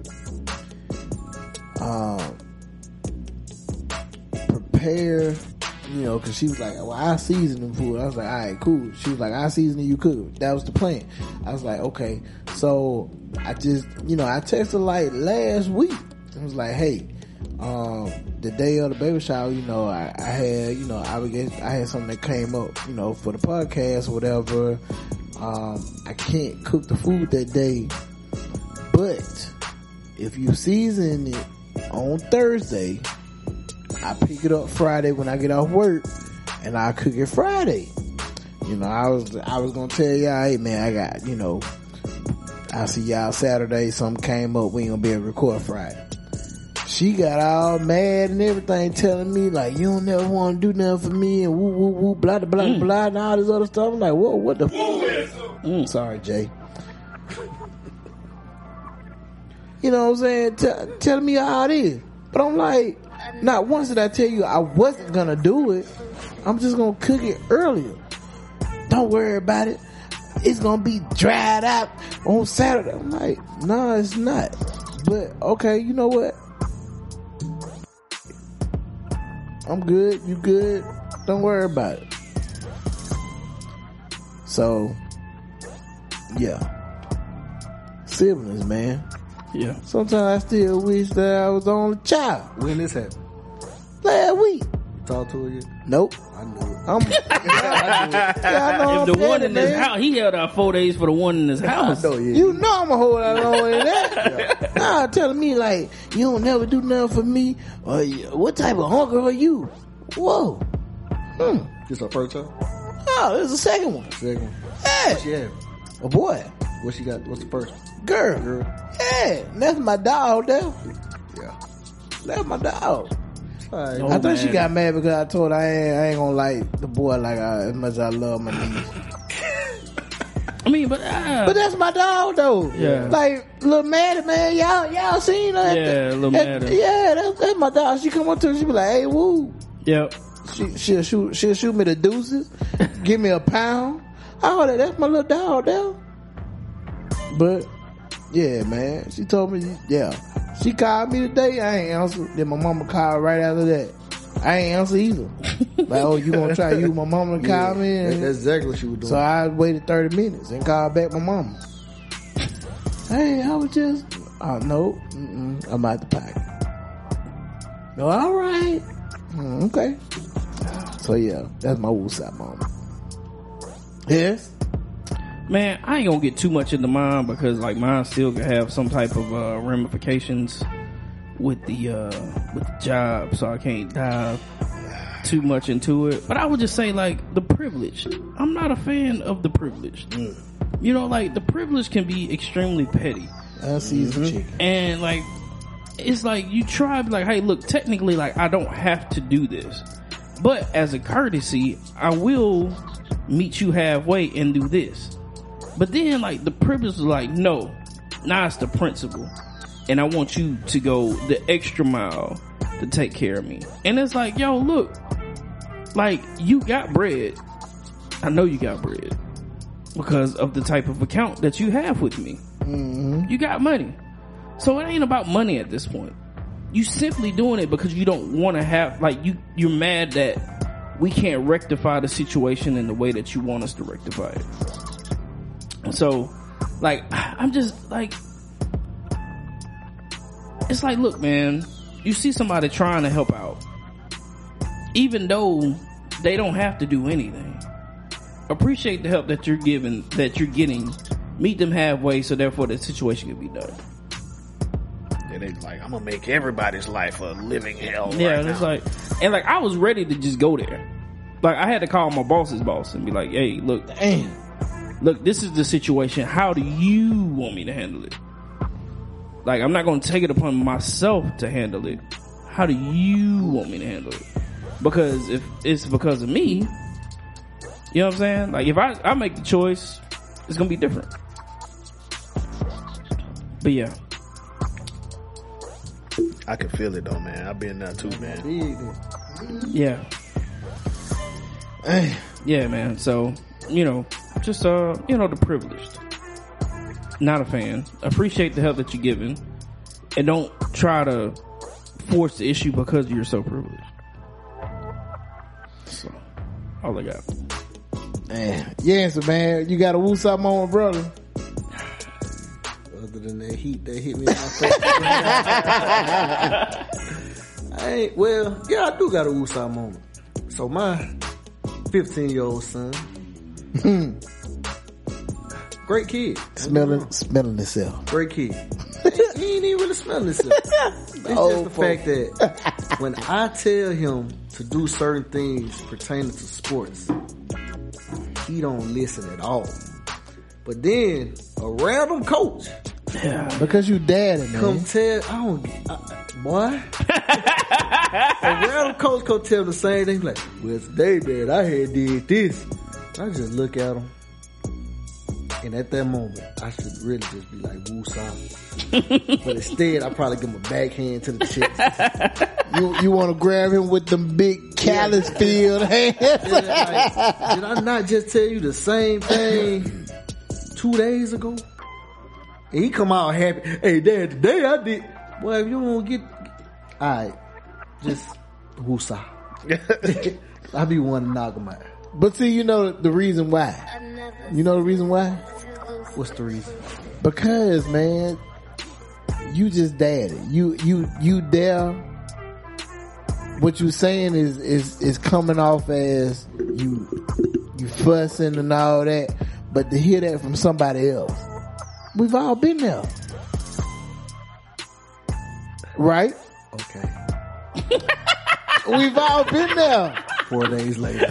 Prepare, you know, cause she was like, well, I season the food. I was like, alright, cool. She was like, I season it, you cook it. That was the plan. I was like, okay. So I just, you know, I texted like last week. I was like, hey, the day of the baby shower, you know, I had, you know, I had something that came up, you know, for the podcast or whatever. I can't cook the food that day, but if you season it on Thursday, I pick it up Friday when I get off work, and I cook it Friday. You know, I was gonna tell y'all, hey man, I got, you know, I'll see y'all Saturday. Something came up, we ain't gonna be able to record Friday. She got all mad and everything, telling me like, you don't never want to do nothing for me, and woo woo woo, blah blah blah blah, and all this other stuff. I'm like, whoa, what the? Sorry, Jay. You know what I'm saying? Telling me how it is, but I'm like, not once did I tell you I wasn't gonna do it. I'm just gonna cook it earlier. Don't worry about it. It's gonna be dried out on Saturday. I'm like, no, it's not. But okay, you know what? I'm good. You good? Don't worry about it. So, yeah. Siblings, man. Yeah. Sometimes I still wish that I was the only child. When this happened? Last week. Talk to her yet? Nope. I knew it. I know If the one in his house, he held out 4 days for the one in his house. I know, yeah. You know I'm gonna hold out long in that. Nah, telling me like, you don't never do nothing for me, or what type of uncle are you? Whoa. This her first time? Oh, this is the second one. Second. Yeah. What she have? A boy. What she got? What's the first? Girl. Yeah. That's my dog there. Yeah. That's my dog. All right. I think she got mad because I told her I ain't gonna like the boy like as much as I love my niece. I mean, but that's my dog though. Yeah. Like Lil Maddie, man, y'all seen her? Yeah, Lil Maddie. Yeah, that's my dog. She come up to her, she be like, "Hey, woo." Yep. She'll shoot me the deuces, give me a pound. Oh, that's my little dog there. But yeah, man, she told me, yeah. She called me today, I ain't answer. Then my mama called right after that. I ain't answer either. Like, oh, you gonna try to use my mama to call me? And that's exactly what she was doing. so I waited 30 minutes and called back my mama. Hey, I was just, oh no, I'm out the pocket. No, all right. Okay. So yeah, that's my woosah moment. Yes. Man, I ain't gonna get too much into mine because like mine still could have some type of ramifications with the job, so I can't dive too much into it. But I would just say, like, the privileged. I'm not a fan of the privileged. You know, like, the privilege can be extremely petty. I see the chicken. And, like, it's like you try to be like, hey, look, technically, like, I don't have to do this. But as a courtesy, I will meet you halfway and do this. But then, like, the privilege is like, no, now it's the principle. And I want you to go the extra mile to take care of me. And it's like, yo, look, like, you got bread. I know you got bread because of the type of account that you have with me. You got money. So it ain't about money at this point. You simply doing it because you don't want to have, like, you're mad that we can't rectify the situation in the way that you want us to rectify it. So, like, I'm just like, it's like, look, man, you see somebody trying to help out, even though they don't have to do anything. Appreciate the help that you're getting. Meet them halfway, so therefore the situation can be done. And they like, I'm gonna make everybody's life a living hell. Yeah, right and now. it's like, and like, I was ready to just go there. Like, I had to call my boss's boss and be like, hey, look, this is the situation. How do you want me to handle it? Like, I'm not going to take it upon myself to handle it. How do you want me to handle it? Because if it's because of me, you know what I'm saying? Like, if I make the choice, it's going to be different. But yeah. I can feel it though, man. I've been there too, man. Yeah. Yeah, man. So, you know, just, you know, the privileged. Not a fan. Appreciate the help that you're giving. And don't try to force the issue because you're so privileged. So, all I got. Man. Yeah, so man, you got a woosah moment, brother. Other than that heat that hit me in my face. Well, yeah, I do got a woosah moment. So my 15-year-old son, great kid. Smelling himself. Great kid. He ain't even really smelling himself. It's just the fact that when I tell him to do certain things pertaining to sports, he don't listen at all. But then a random coach, because you daddy, man. come tell, boy. A random coach come tell the same thing, like, well, today, Dad, I had did this. I just look at him, and at that moment, I should really just be like, woosah. But instead, I probably give him a backhand to the chest. You want to grab him with them big callus field hands? Like, did I not just tell you the same thing 2 days ago? And he come out happy. Hey, Dad, today I did. Well, if you don't get, alright, just woosah. I be wanting to knock him out. But see, you know the reason why. You know the reason why? What's the reason? Because, man, you just daddy. You there. What you saying is coming off as you fussing and all that. But to hear that from somebody else, we've all been there. Right? Okay. We've all been there. 4 days later.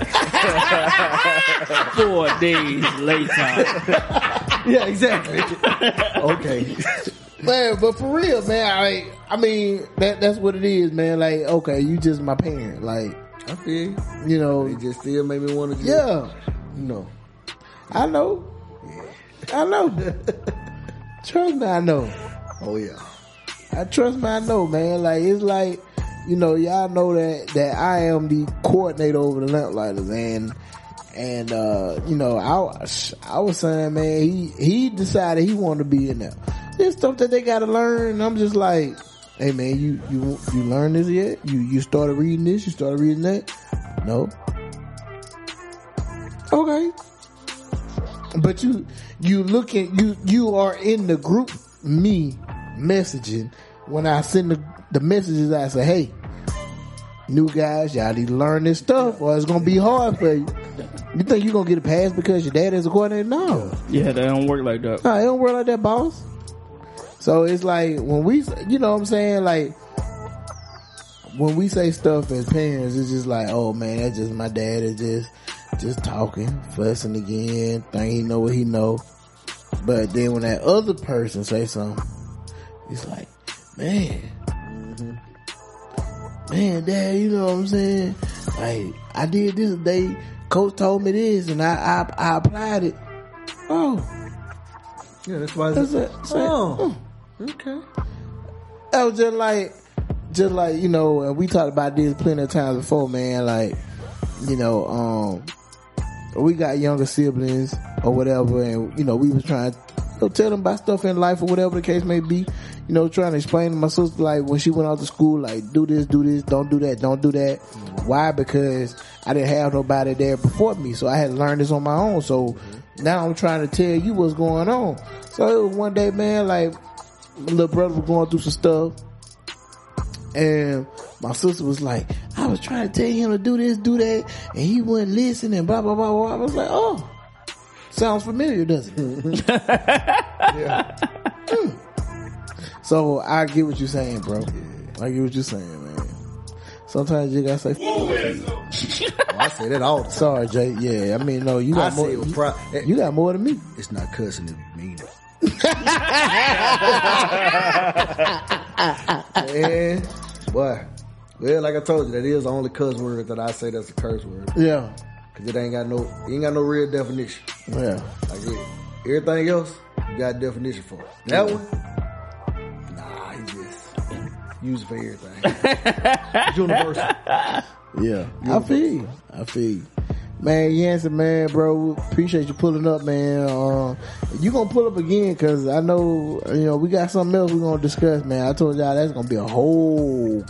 4 days later. Yeah, exactly. Okay. Man, but for real, man, I mean, that's what it is, man. Like, okay, you just my parent. Like, I feel you know. It just still made me want to Yeah. No. I know. I know. Trust me, I know. Oh, yeah. I trust me, I know, man. Like, it's like, you know, y'all know that I am the coordinator over the Lamplighters, and you know, I was saying, man, he decided he wanted to be in there. There's stuff that they gotta learn, and I'm just like, hey man, you learned this yet? You started reading this? You started reading that? No. Okay. But you look at, you are in the group, me messaging, when I send the messages, I say, hey, new guys, y'all need to learn this stuff or it's going to be hard for you. You think you're going to get a pass because your dad is a coordinator? No. Yeah, that don't work like that. No, it don't work like that, boss. So it's like when we, you know what I'm saying? Like, when we say stuff as parents, it's just like, oh man, that's just my dad is just talking, fussing again, think he know what he know. But then when that other person say something, it's like, man, dad, you know what I'm saying? Like, I did this today, coach told me this, and I applied it. Oh. Yeah, that's why That's it. okay. That was just like, you know, and we talked about this plenty of times before, man, like, you know, we got younger siblings or whatever, and, you know, we was trying to tell them about stuff in life or whatever the case may be, you know, trying to explain to my sister, like, when she went out to school, like, do this, don't do that. Why? Because I didn't have nobody there before me, so I had to learn this on my own. So now I'm trying to tell you what's going on. So it was one day, man, like, my little brother was going through some stuff, and my sister was like, I was trying to tell him to do this, do that, and he wouldn't listen, and blah, blah, blah, blah. I was like, oh, sounds familiar, doesn't it? Yeah. So I get what you're saying, bro. I get what you're saying, man. Sometimes you gotta say, I say that all the time. Sorry, Jay. Yeah, I mean, no, you got more. You got more than me. It's not cussing, it's mean. Man, boy. Well, like I told you, that is the only cuss word that I say that's a curse word. Yeah. Cause it ain't got no real definition. Yeah. Like everything else, you got a definition for. That one, nah, he just use it for everything. It's universal. Yeah. I feel you. Man, Yancy, man, bro, appreciate you pulling up, man. You gonna pull up again, cause I know, you know, we got something else we're gonna discuss, man. I told y'all that's gonna be a whole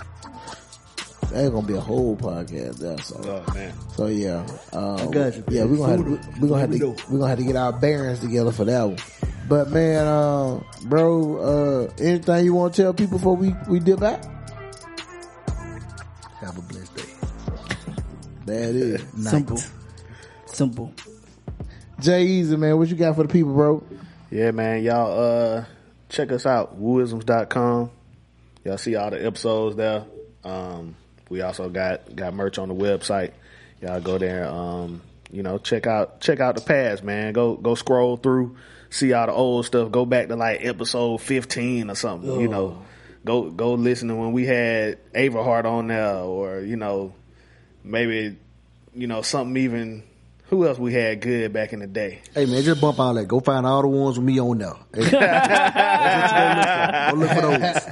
podcast there. So, Oh man. so yeah. I got you. Yeah, we're gonna have to get our bearings together for that one. But man, bro, anything you want to tell people before we dip out? Have a blessed day. That is Simple. Jay Easy, man, what you got for the people, bro? Yeah, man. Y'all, check us out. Wooisms.com. Y'all see all the episodes there. We also got merch on the website. Y'all go there. You know, check out the past, man. Go scroll through, see all the old stuff. Go back to like episode 15 or something. Oh. You know, go listen to when we had Ava Hart on there, or you know, maybe you know something even. Who else we had good back in the day? Hey man, just bump all that. Go find all the ones with me on there. Hey, that's what you go look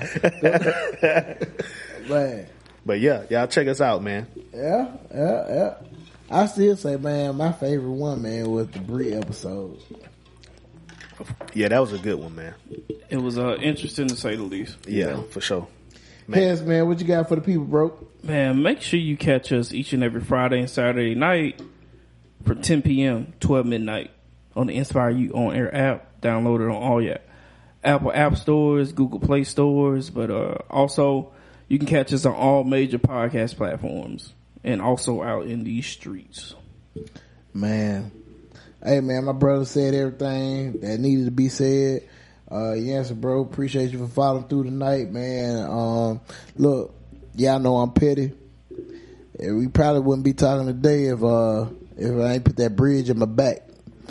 for Man. But yeah, y'all check us out, man. Yeah. I still say, man, my favorite one, man, was the Brie episode. Yeah, that was a good one, man. It was interesting to say the least. Yeah, for sure. Yes, man, what you got for the people, bro? Man, make sure you catch us each and every Friday and Saturday night for 10 p.m., 12 midnight on the Inspire You On Air app. Download it on all your Apple App Stores, Google Play Stores, but also you can catch us on all major podcast platforms and also out in these streets. Man. Hey, man, my brother said everything that needed to be said. Yes, bro, appreciate you for following through tonight, man. Look, y'all know I'm petty. We probably wouldn't be talking today if I ain't put that bridge in my back.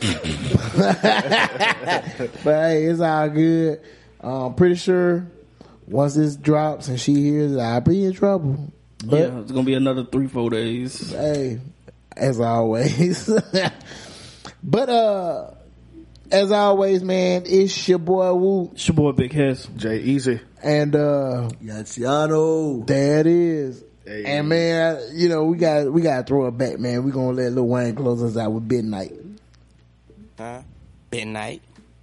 But hey, it's all good. I'm pretty sure once this drops and she hears it, I'll be in trouble. But yeah, it's gonna be another 3-4 days. Hey, as always. But as always, man, it's your boy Woo. It's your boy Big Hess. Jay Easy. And Yaciano. That is. Hey. And man, you know, we gotta throw it back, man. We gonna let Lil Wayne close us out with Midnight. Midnight.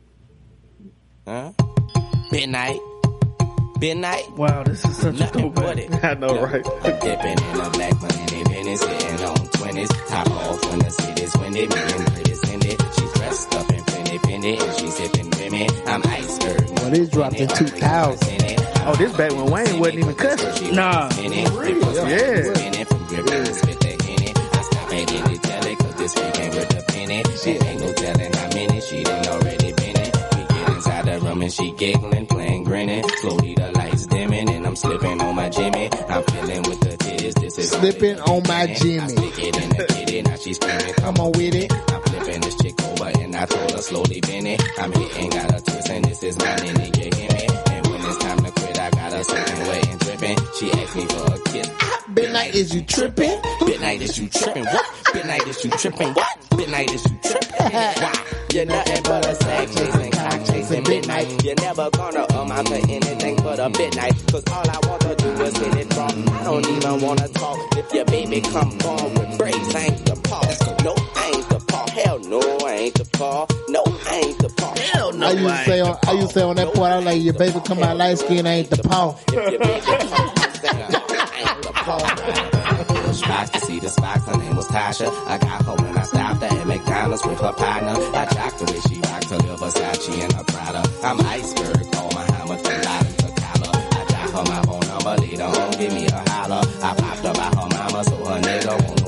Midnight. Wow, this is such a dope band. I know, right? Dipping in a black money, penny sitting on 20s. Top off when the city's windy, million pretty send it. She's dressed up in penny, and she's sipping Remy. I'm iceberg. Well, this dropped in 2000. Oh, this back when Wayne wasn't even cussing. Nah. Yeah. This weekend with the penny. There ain't no telling how many she done already been in. We get inside the room and she giggling, playing, grinning. Slowly the lights dimming and I'm slipping on my Jimmy. I'm feeling with slipping on my Jimmy. Stick it in the kitty, now she's screaming. Come on with it. I'm flipping this chick over and I told her slowly bend it. I'm hitting, got a twist and this is my nitty, you hear me? And when it's time to quit, I got her soaking wet and dripping. She asked me for a kiss. Midnight, is you tripping? Midnight, is you tripping? What? Midnight, is you tripping? What? Midnight, is you tripping? Why? You're nothing but a sack chasing, cock chasing midnight. You're never gonna amount to anything but a midnight. Cause all I want to do is hit it wrong. I don't even wanna talk. If your baby come on with braids, I ain't the paw. No, I ain't the paw. Hell no, I ain't the paw. No, I ain't the paw. Hell no, I used to say on that part, I was like, your baby come out light skin, I ain't the paw. If your baby come on, I ain't the paw. Spots to see the spots, her name was Tasha. I got her when I stopped her at McDonald's with her partner. I jocked the way she rocked her little Versace and her Prada. I'm iceberg, call my hammer, to light and to collar. I got her my phone number, later on, give me a holler. I popped up by her mama, so her nigga won't